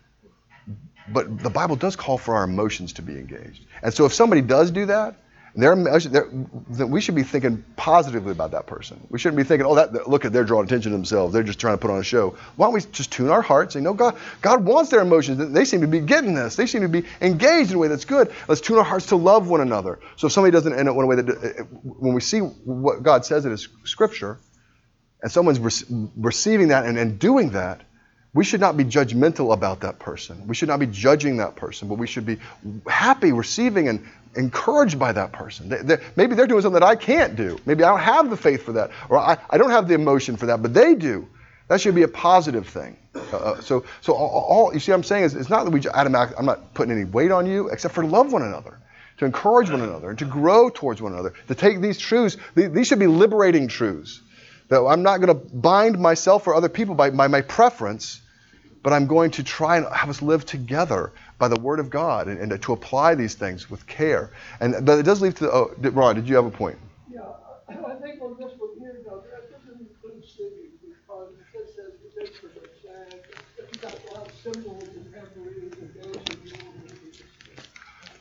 But the Bible does call for our emotions to be engaged. And so if somebody does do that, their emotion, their, then we should be thinking positively about that person. We shouldn't be thinking, oh, that look at they're drawing attention to themselves. They're just trying to put on a show. Why don't we just tune our hearts and say, no, God, God wants their emotions. They seem to be getting this. They seem to be engaged in a way that's good. Let's tune our hearts to love one another. So if somebody doesn't end up in a way that, when we see what God says in His Scripture, and someone's re- receiving that and, and doing that, we should not be judgmental about that person. We should not be judging that person, but we should be happy, receiving, and encouraged by that person. They, they, maybe they're doing something that I can't do. Maybe I don't have the faith for that, or I, I don't have the emotion for that, but they do. That should be a positive thing. Uh, so, so all, all you see, what I'm saying is, it's not that we automatically. I'm not putting any weight on you, except for to love one another, to encourage one another, and to grow towards one another. To take these truths, these should be liberating truths. That I'm not going to bind myself or other people by, by my preference. But I'm going to try and have us live together by the Word of God and, and to apply these things with care. And but it does lead to, oh, Ron, did you have a point? Yeah, I think on this one here, now, that doesn't include singing, because it says the instruments, and if you got a lot of cymbals and tambourines and those, and you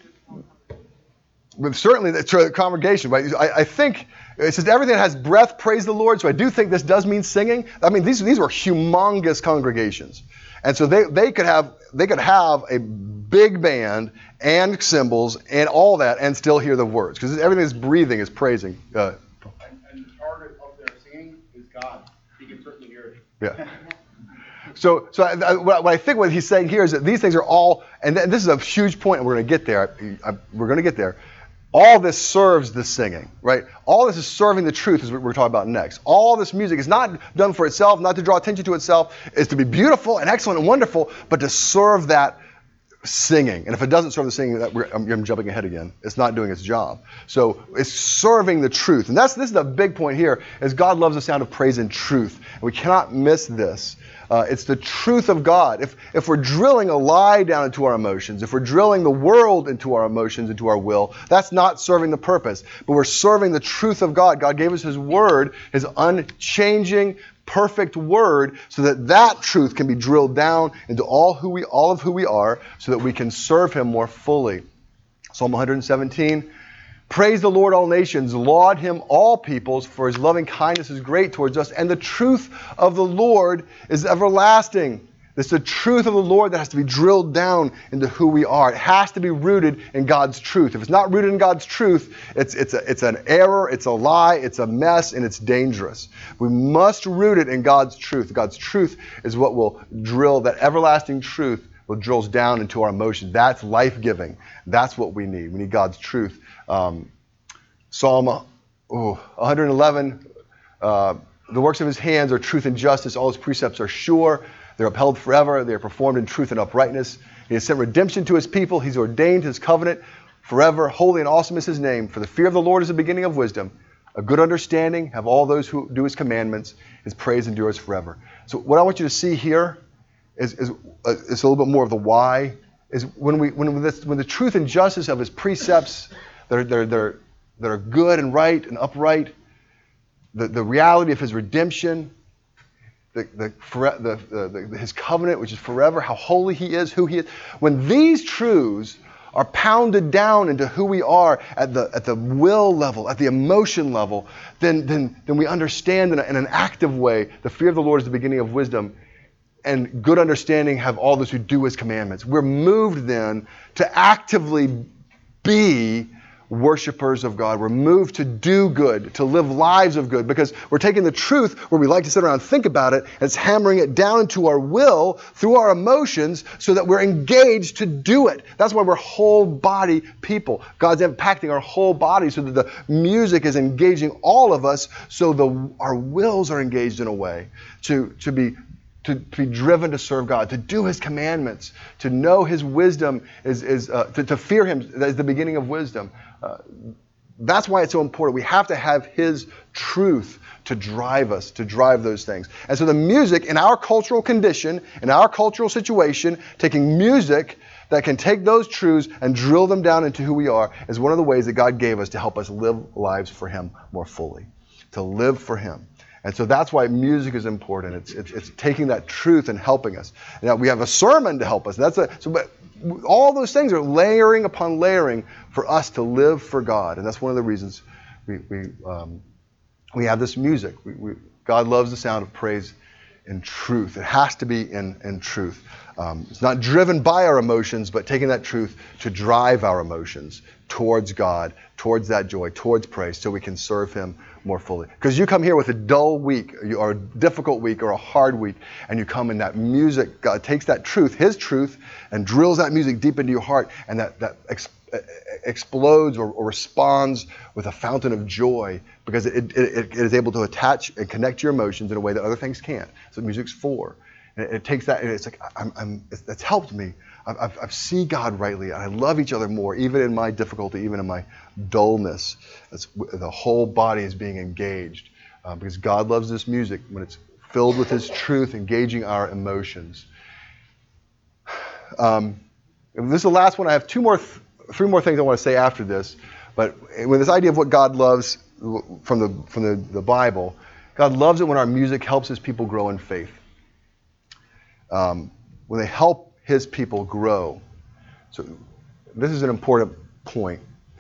but certainly the to the congregation, right? I, I think it says everything that has breath, praise the Lord. So I do think this does mean singing. I mean, these these were humongous congregations, and so they they could have they could have a big band and cymbals and all that, and still hear the words, because everything that's breathing is praising. Uh, And, and the target of their singing is God. He can certainly hear it. yeah. So, so I, I, what I think what he's saying here is that these things are all, and this is a huge point, and we're going to get there. I, I, we're going to get there. All this serves the singing, right? All this is serving the truth, is what we're talking about next. All this music is not done for itself, not to draw attention to itself. It's to be beautiful and excellent and wonderful, but to serve that singing. And if it doesn't serve the singing, that we're, I'm, I'm jumping ahead again. It's not doing its job. So it's serving the truth. And that's this is the big point here, is God loves the sound of praise and truth. And we cannot miss this. Uh, it's the truth of God. If if we're drilling a lie down into our emotions, if we're drilling the world into our emotions, into our will, that's not serving the purpose. But we're serving the truth of God. God gave us His Word, His unchanging, perfect Word, so that that truth can be drilled down into all who we, all of who we are, so that we can serve Him more fully. Psalm one seventeen. Praise the Lord, all nations. Laud Him, all peoples, for His loving kindness is great towards us. And the truth of the Lord is everlasting. It's the truth of the Lord that has to be drilled down into who we are. It has to be rooted in God's truth. If it's not rooted in God's truth, it's, it's, a, it's an error, it's a lie, it's a mess, and it's dangerous. We must root it in God's truth. God's truth is what will drill, that everlasting truth will drills down into our emotions. That's life-giving. That's what we need. We need God's truth. Um, Psalm oh, one eleven, uh, the works of His hands are truth and justice. All His precepts are sure. They're upheld forever. They are performed in truth and uprightness. He has sent redemption to His people. He's ordained His covenant forever. Holy and awesome is His name. For the fear of the Lord is the beginning of wisdom. A good understanding have all those who do His commandments. His praise endures forever. So what I want you to see here is, is, uh, is a little bit more of the why. Is when we when this, when the truth and justice of His precepts that are, that are, that are, that are good and right and upright, the, the reality of His redemption, the, the, the, the, the, His covenant, which is forever, how holy He is, who He is. When these truths are pounded down into who we are at the at the will level, at the emotion level, then then, then we understand in, a, in an active way, the fear of the Lord is the beginning of wisdom, and good understanding have all those who do His commandments. We're moved then to actively be worshipers of God. We're moved to do good, to live lives of good, because we're taking the truth where we like to sit around and think about it, and it's hammering it down into our will through our emotions so that we're engaged to do it. That's why we're whole body people. God's impacting our whole body so that the music is engaging all of us, so the our wills are engaged in a way to, to be To, to be driven to serve God, to do His commandments, to know His wisdom is, is uh, to, to fear Him is the beginning of wisdom. Uh, that's why it's so important. We have to have His truth to drive us, to drive those things. And so the music in our cultural condition, in our cultural situation, taking music that can take those truths and drill them down into who we are is one of the ways that God gave us to help us live lives for Him more fully, to live for Him. And so that's why music is important. It's, it's it's taking that truth and helping us. Now we have a sermon to help us. That's a so, but all those things are layering upon layering for us to live for God, and that's one of the reasons we we um, we have this music. We, we, God loves the sound of praise and truth. It has to be in in truth. Um, it's not driven by our emotions, but taking that truth to drive our emotions towards God, towards that joy, towards praise, so we can serve Him more fully. Because you come here with a dull week, or a difficult week, or a hard week, and you come in that music, God takes that truth, His truth, and drills that music deep into your heart, and that, that ex- explodes or, or responds with a fountain of joy, because it, it, it is able to attach and connect your emotions in a way that other things can't. That's what music's for. And it, it takes that, and it's like, I'm, I'm, it's, it's helped me. I've, I've seen God rightly, and I love each other more, even in my difficulty, even in my dullness. It's, the whole body is being engaged uh, because God loves this music when it's filled with His truth, engaging our emotions. Um, this is the last one. I have two more, th- three more things I want to say after this. But with this idea of what God loves from the from the, the Bible, God loves it when our music helps His people grow in faith. Um, when they help His people grow. So this is an important point.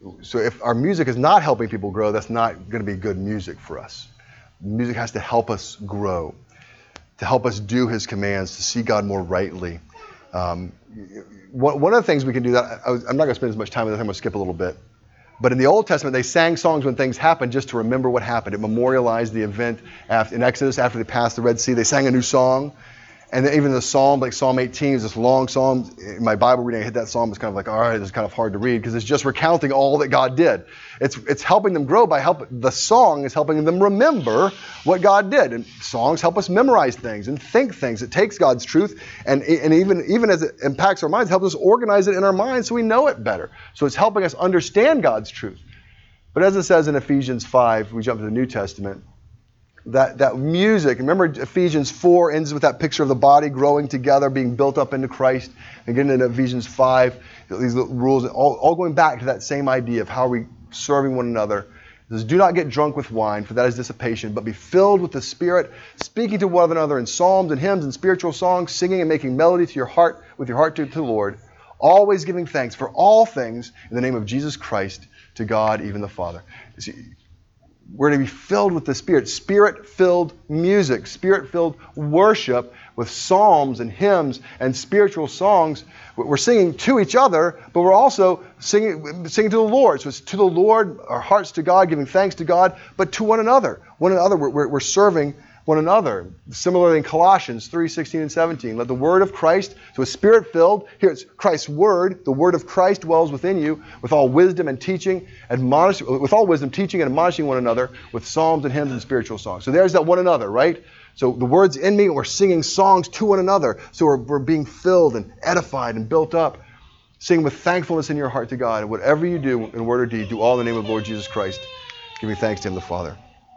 So if our music is not helping people grow, that's not going to be good music for us. Music has to help us grow, to help us do his commands, to see God more rightly. Um, one, one of the things we can do that, I was, I'm not going to spend as much time with this, I'm going to skip a little bit. But in the Old Testament, they sang songs when things happened just to remember what happened. It memorialized the event after, in Exodus, after they passed the Red Sea. They sang a new song. And then even the psalm, like Psalm eighteen, is this long psalm. In my Bible reading, I hit that psalm. It's kind of like, all right, it's kind of hard to read because it's just recounting all that God did. It's it's helping them grow by helping. The song is helping them remember what God did. And songs help us memorize things and think things. It takes God's truth, and and even even as it impacts our minds, it helps us organize it in our minds so we know it better. So it's helping us understand God's truth. But as it says in Ephesians five, we jump to the New Testament. That that music, remember Ephesians four ends with that picture of the body growing together, being built up into Christ. And getting into Ephesians five, these rules, all, all going back to that same idea of how we serving one another. It says, do not get drunk with wine, for that is dissipation, but be filled with the Spirit, speaking to one another in psalms and hymns and spiritual songs, singing and making melody to your heart, with your heart to, to the Lord, always giving thanks for all things in the name of Jesus Christ to God, even the Father. See, we're to be filled with the Spirit, Spirit-filled music, Spirit-filled worship with psalms and hymns and spiritual songs. We're singing to each other, but we're also singing, singing to the Lord. So it's to the Lord, our hearts to God, giving thanks to God, but to one another. One another, we're, we're serving one another. Similarly in Colossians three, sixteen and seventeen, let the word of Christ, so it's Spirit-filled, here it's Christ's word, the word of Christ dwells within you with all wisdom and teaching, admonish, with all wisdom, teaching and admonishing one another with psalms and hymns and spiritual songs. So there's that one another, right? So the word's in me and we're singing songs to one another. So we're, we're being filled and edified and built up. Sing with thankfulness in your heart to God. And whatever you do in word or deed, do all in the name of the Lord Jesus Christ, giving thanks to him the Father.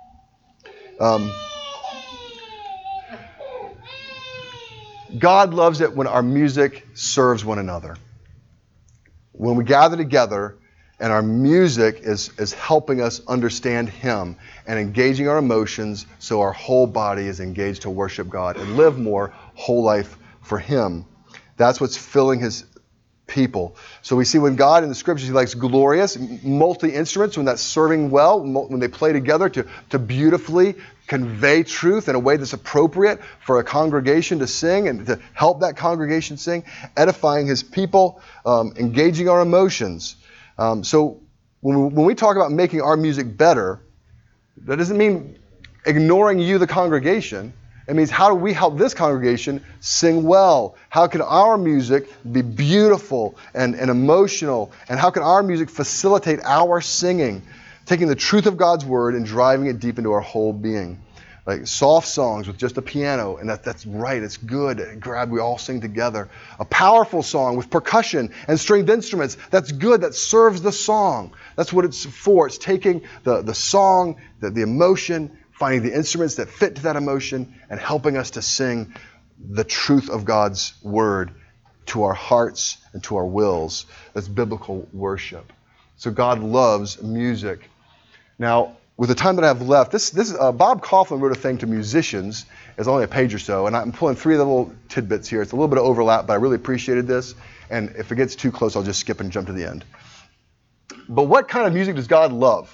Um... God loves it when our music serves one another. When we gather together and our music is, is helping us understand him and engaging our emotions so our whole body is engaged to worship God and live more whole life for him. That's what's filling his people. So we see when God in the scriptures, he likes glorious, multi-instruments, when that's serving well, when they play together to, to beautifully convey truth in a way that's appropriate for a congregation to sing and to help that congregation sing, edifying his people, um, engaging our emotions. Um, so when we, when we talk about making our music better, that doesn't mean ignoring you, the congregation. It means how do we help this congregation sing well? How can our music be beautiful and, and emotional? And how can our music facilitate our singing? Taking the truth of God's word and driving it deep into our whole being. Like soft songs with just a piano, and that, that's right, it's good. Grab, we all sing together. A powerful song with percussion and stringed instruments, that's good, that serves the song. That's what it's for. It's taking the, the song, the, the emotion, finding the instruments that fit to that emotion, and helping us to sing the truth of God's word to our hearts and to our wills. That's biblical worship. So God loves music. Now, with the time that I have left, this this uh, Bob Kauflin wrote a thing to musicians. It's only a page or so, and I'm pulling three of the little tidbits here. It's a little bit of overlap, but I really appreciated this. And if it gets too close, I'll just skip and jump to the end. But what kind of music does God love?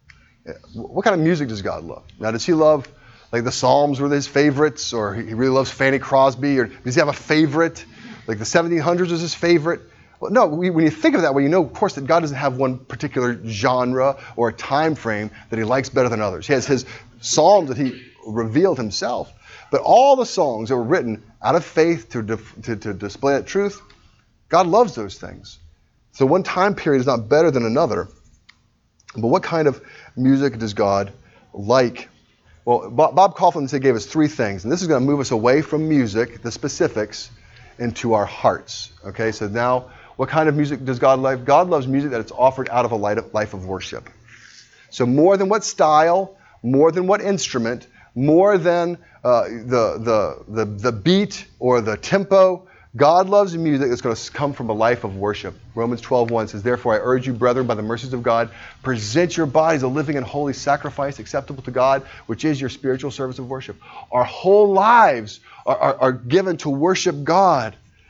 What kind of music does God love? Now, does he love, like the Psalms were his favorites, or he really loves Fanny Crosby, or does he have a favorite? Like the seventeen hundreds was his favorite? Well, no, we, when you think of it that way, you know, of course, that God doesn't have one particular genre or a time frame that he likes better than others. He has his psalms that he revealed himself. But all the songs that were written out of faith to, to, to display that truth, God loves those things. So one time period is not better than another. But what kind of music does God like? Well, Bob Kauflin said, gave us three things. And this is going to move us away from music, the specifics, into our hearts. Okay, so now, what kind of music does God love? God loves music that it's offered out of a life of worship. So more than what style, more than what instrument, more than uh, the, the, the, the beat or the tempo, God loves music that's going to come from a life of worship. Romans twelve one says, therefore I urge you, brethren, by the mercies of God, present your bodies a living and holy sacrifice acceptable to God, which is your spiritual service of worship. Our whole lives are, are, are given to worship God.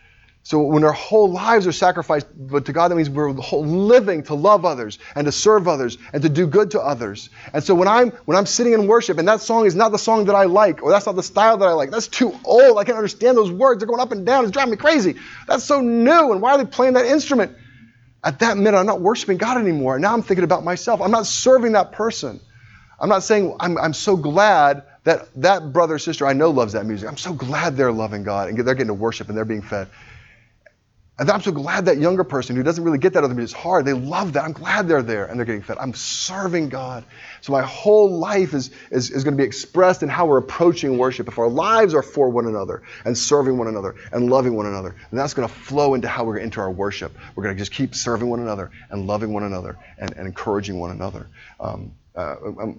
So when our whole lives are sacrificed, but to God, that means we're whole living to love others and to serve others and to do good to others. And so when I'm when I'm sitting in worship and that song is not the song that I like, or that's not the style that I like, that's too old. I can't understand those words. They're going up and down. It's driving me crazy. That's so new. And why are they playing that instrument? At that minute, I'm not worshiping God anymore. Now I'm thinking about myself. I'm not serving that person. I'm not saying I'm, I'm so glad that that brother or sister I know loves that music. I'm so glad they're loving God and they're getting to worship and they're being fed. And I'm so glad that younger person who doesn't really get that other music, it's hard. They love that. I'm glad they're there and they're getting fed. I'm serving God. So my whole life is, is, is going to be expressed in how we're approaching worship. If our lives are for one another and serving one another and loving one another, then that's going to flow into how we're going to enter our worship. We're going to just keep serving one another and loving one another and, and encouraging one another. Um, uh, I'm,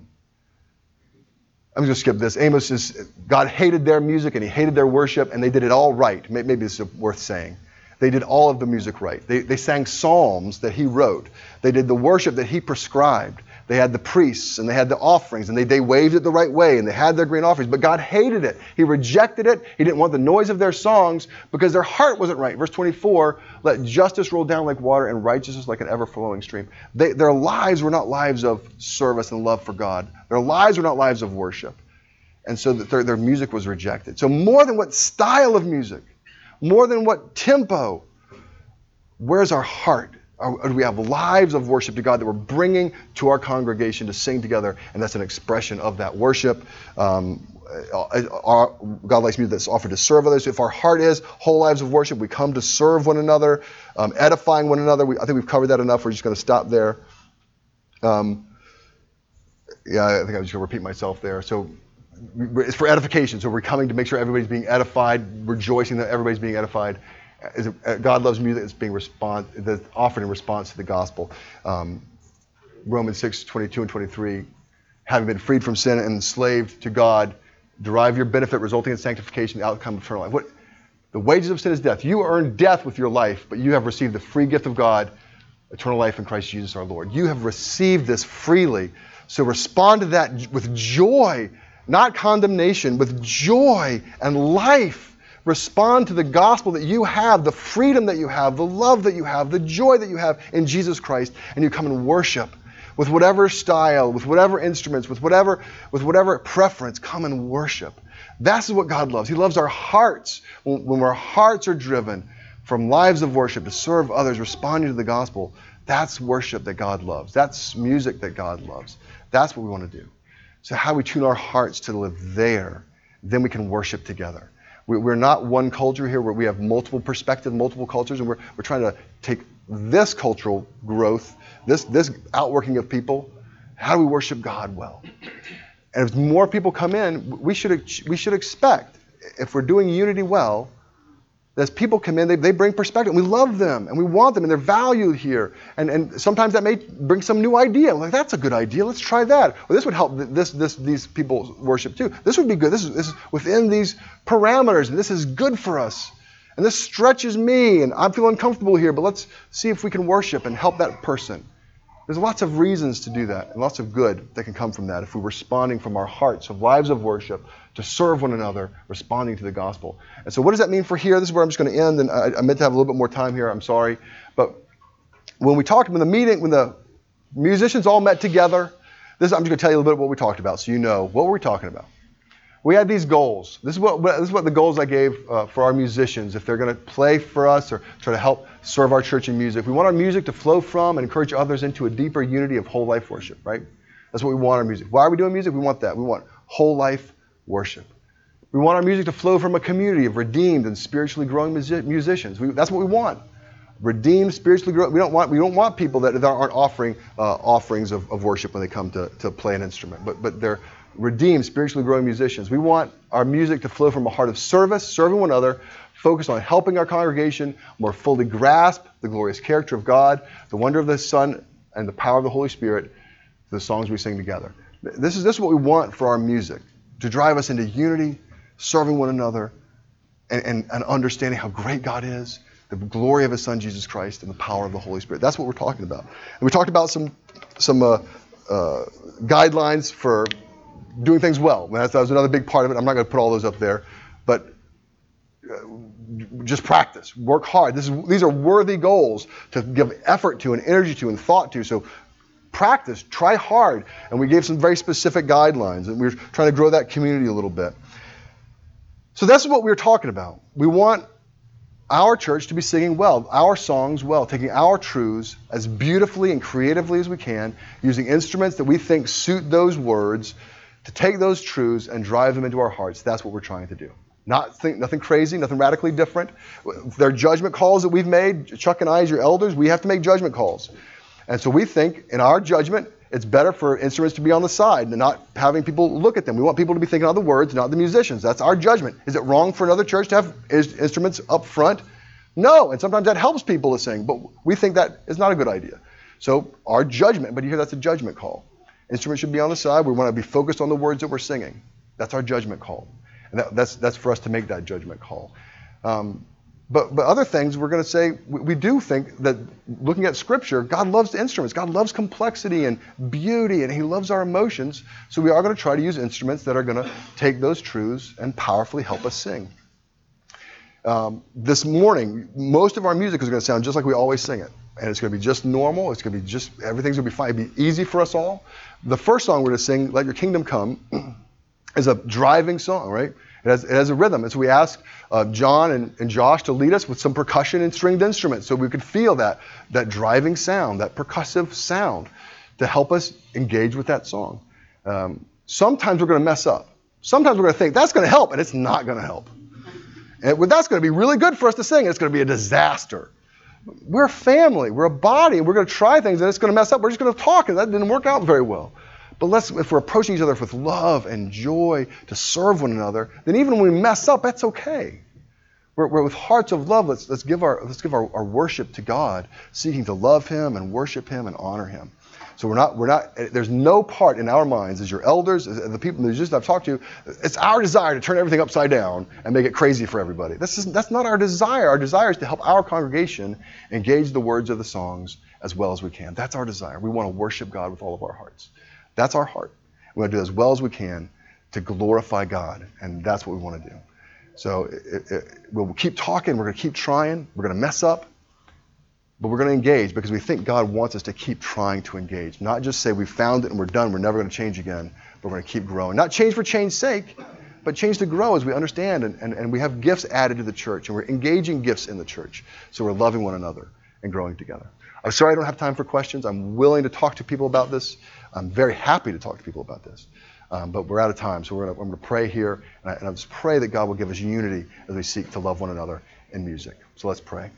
I'm just going to skip this. Amos is, God hated their music and he hated their worship, and they did it all right. Maybe this is worth saying. They did all of the music right. They, they sang psalms that he wrote. They did the worship that he prescribed. They had the priests and they had the offerings, and they, they waved it the right way, and they had their grain offerings. But God hated it. He rejected it. He didn't want the noise of their songs because their heart wasn't right. Verse twenty-four, let justice roll down like water and righteousness like an ever-flowing stream. They, their lives were not lives of service and love for God. Their lives were not lives of worship. And so their, their music was rejected. So more than what style of music, more than what tempo, where's our heart? Are, do we have lives of worship to God that we're bringing to our congregation to sing together? And that's an expression of that worship. Um, our, God likes music that's offered to serve others. If our heart is whole lives of worship, we come to serve one another, um, edifying one another. We, I think we've covered that enough. We're just going to stop there. Um, yeah, I think I'm just going to repeat myself there. So it's for edification. So we're coming to make sure everybody's being edified, rejoicing that everybody's being edified. God loves music that's being respond, that's offered in response to the gospel. Um, Romans six, twenty-two and twenty-three, having been freed from sin and enslaved to God, derive your benefit resulting in sanctification, the outcome of eternal life. What, the wages of sin is death. You earn death with your life, but you have received the free gift of God, eternal life in Christ Jesus our Lord. You have received this freely. So respond to that with joy, not condemnation, with joy and life. Respond to the gospel that you have, the freedom that you have, the love that you have, the joy that you have in Jesus Christ, and you come and worship with whatever style, with whatever instruments, with whatever, with whatever preference. Come and worship. That's what God loves. He loves our hearts. When, when our hearts are driven from lives of worship to serve others, responding to the gospel, that's worship that God loves. That's music that God loves. That's what we want to do. So how we tune our hearts to live there, then we can worship together. We're not one culture here where we have multiple perspectives, multiple cultures, and we're, we're trying to take this cultural growth, this, this outworking of people, how do we worship God well? And if more people come in, we should, we should expect, if we're doing unity well, as people come in, they, they bring perspective. We love them, and we want them, and they're valued here. And, and sometimes that may bring some new idea. Like, that's a good idea. Let's try that. Or this would help this, this, these people worship too. This would be good. This is, this is within these parameters, and this is good for us. And this stretches me, and I feel uncomfortable here, but let's see if we can worship and help that person. There's lots of reasons to do that, and lots of good that can come from that if we're responding from our hearts of lives of worship to serve one another, responding to the gospel. And so what does that mean for here? This is where I'm just going to end, and I, I meant to have a little bit more time here. I'm sorry. But when we talked, when the meeting, when the musicians all met together, this I'm just going to tell you a little bit of what we talked about so you know. What were we talking about? We had these goals. This is what, this is what the goals I gave uh, for our musicians if they're going to play for us or try to help serve our church in music. We want our music to flow from and encourage others into a deeper unity of whole life worship, right? That's what we want our music. Why are we doing music? We want that. We want whole life worship. We want our music to flow from a community of redeemed and spiritually growing music- musicians. We, that's what we want. Redeemed, spiritually growing. We don't want we don't want people that, that aren't offering uh, offerings of, of worship when they come to, to play an instrument, but but they're redeemed, spiritually growing musicians. We want our music to flow from a heart of service, serving one another, focused on helping our congregation more fully grasp the glorious character of God, the wonder of the Son, and the power of the Holy Spirit, the songs we sing together. This is this is what we want for our music, to drive us into unity, serving one another, and, and, and understanding how great God is, the glory of His Son, Jesus Christ, and the power of the Holy Spirit. That's what we're talking about. And we talked about some, some uh, uh, guidelines for doing things well. That was another big part of it. I'm not going to put all those up there. But just practice, work hard. This is, these are worthy goals to give effort to and energy to and thought to. So practice, try hard. And we gave some very specific guidelines, and we were trying to grow that community a little bit. So that's what we were talking about. We want our church to be singing well, our songs well, taking our truths as beautifully and creatively as we can, using instruments that we think suit those words, to take those truths and drive them into our hearts. That's what we're trying to do. Not think, nothing crazy, nothing radically different. There are judgment calls that we've made. Chuck and I, as your elders, we have to make judgment calls. And so we think, in our judgment, it's better for instruments to be on the side and not having people look at them. We want people to be thinking of the words, not the musicians. That's our judgment. Is it wrong for another church to have is- instruments up front? No, and sometimes that helps people to sing, but we think that is not a good idea. So our judgment, but you hear that's a judgment call. Instruments should be on the side. We want to be focused on the words that we're singing. That's our judgment call. And that, that's that's for us to make that judgment call. Um, but but other things, we're going to say, we, we do think that looking at Scripture, God loves instruments. God loves complexity and beauty, and He loves our emotions. So we are going to try to use instruments that are going to take those truths and powerfully help us sing. Um, this morning, most of our music is going to sound just like we always sing it. And it's going to be just normal. It's going to be just, everything's going to be fine. It'll be easy for us all. The first song we're going to sing, Let Your Kingdom Come, is a driving song, right? It has, it has a rhythm. And so we asked uh, John and, and Josh to lead us with some percussion and stringed instruments so we could feel that, that driving sound, that percussive sound to help us engage with that song. Um, sometimes we're going to mess up. Sometimes we're going to think, that's going to help, and it's not going to help. And that's going to be really good for us to sing, and it's going to be a disaster. We're a family. We're a body, and we're going to try things, and it's going to mess up. We're just going to talk, and that didn't work out very well. But let's, if we're approaching each other with love and joy to serve one another, then even when we mess up, that's okay. We're, we're with hearts of love. Let's, let's give, our, let's give our, our worship to God, seeking to love Him and worship Him and honor Him. So we're not, we're not, there's no part in our minds as your elders, as the people, the musicians I've talked to, it's our desire to turn everything upside down and make it crazy for everybody. This is, that's not our desire. Our desire is to help our congregation engage the words of the songs as well as we can. That's our desire. We want to worship God with all of our hearts. That's our heart. We want to do as well as we can to glorify God, and that's what we want to do. So it, it, we'll keep talking. We're going to keep trying. We're going to mess up. But we're going to engage because we think God wants us to keep trying to engage. Not just say we found it and we're done, we're never going to change again, but we're going to keep growing. Not change for change's sake, but change to grow as we understand and, and, and we have gifts added to the church and we're engaging gifts in the church. So we're loving one another and growing together. I'm sorry I don't have time for questions. I'm willing to talk to people about this. I'm very happy to talk to people about this. Um, but we're out of time, so we're going to, I'm going to pray here. And I, and I just pray that God will give us unity as we seek to love one another in music. So let's pray.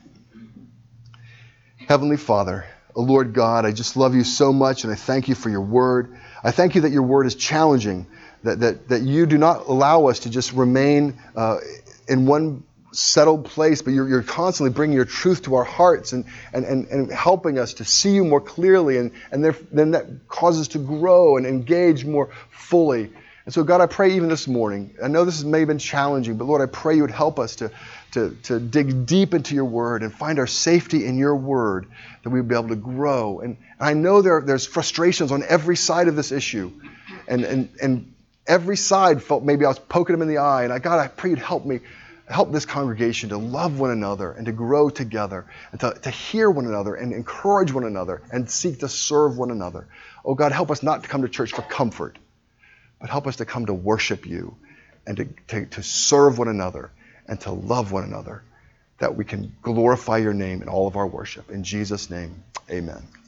Heavenly Father, oh Lord God, I just love you so much, and I thank you for your word. I thank you that your word is challenging, that that, that you do not allow us to just remain uh, in one settled place, but you're, you're constantly bringing your truth to our hearts and, and, and, and helping us to see you more clearly, and, and then that causes us to grow and engage more fully. And so, God, I pray even this morning, I know this may have been challenging, but Lord, I pray you would help us to, to, to dig deep into your word and find our safety in your word, that we would be able to grow. And, and I know there, there's frustrations on every side of this issue. And, and, and every side felt maybe I was poking them in the eye. And I, God, I pray you'd help me, help this congregation to love one another and to grow together and to, to hear one another and encourage one another and seek to serve one another. Oh, God, help us not to come to church for comfort, but help us to come to worship you and to, to, to serve one another and to love one another, that we can glorify your name in all of our worship. In Jesus' name, amen.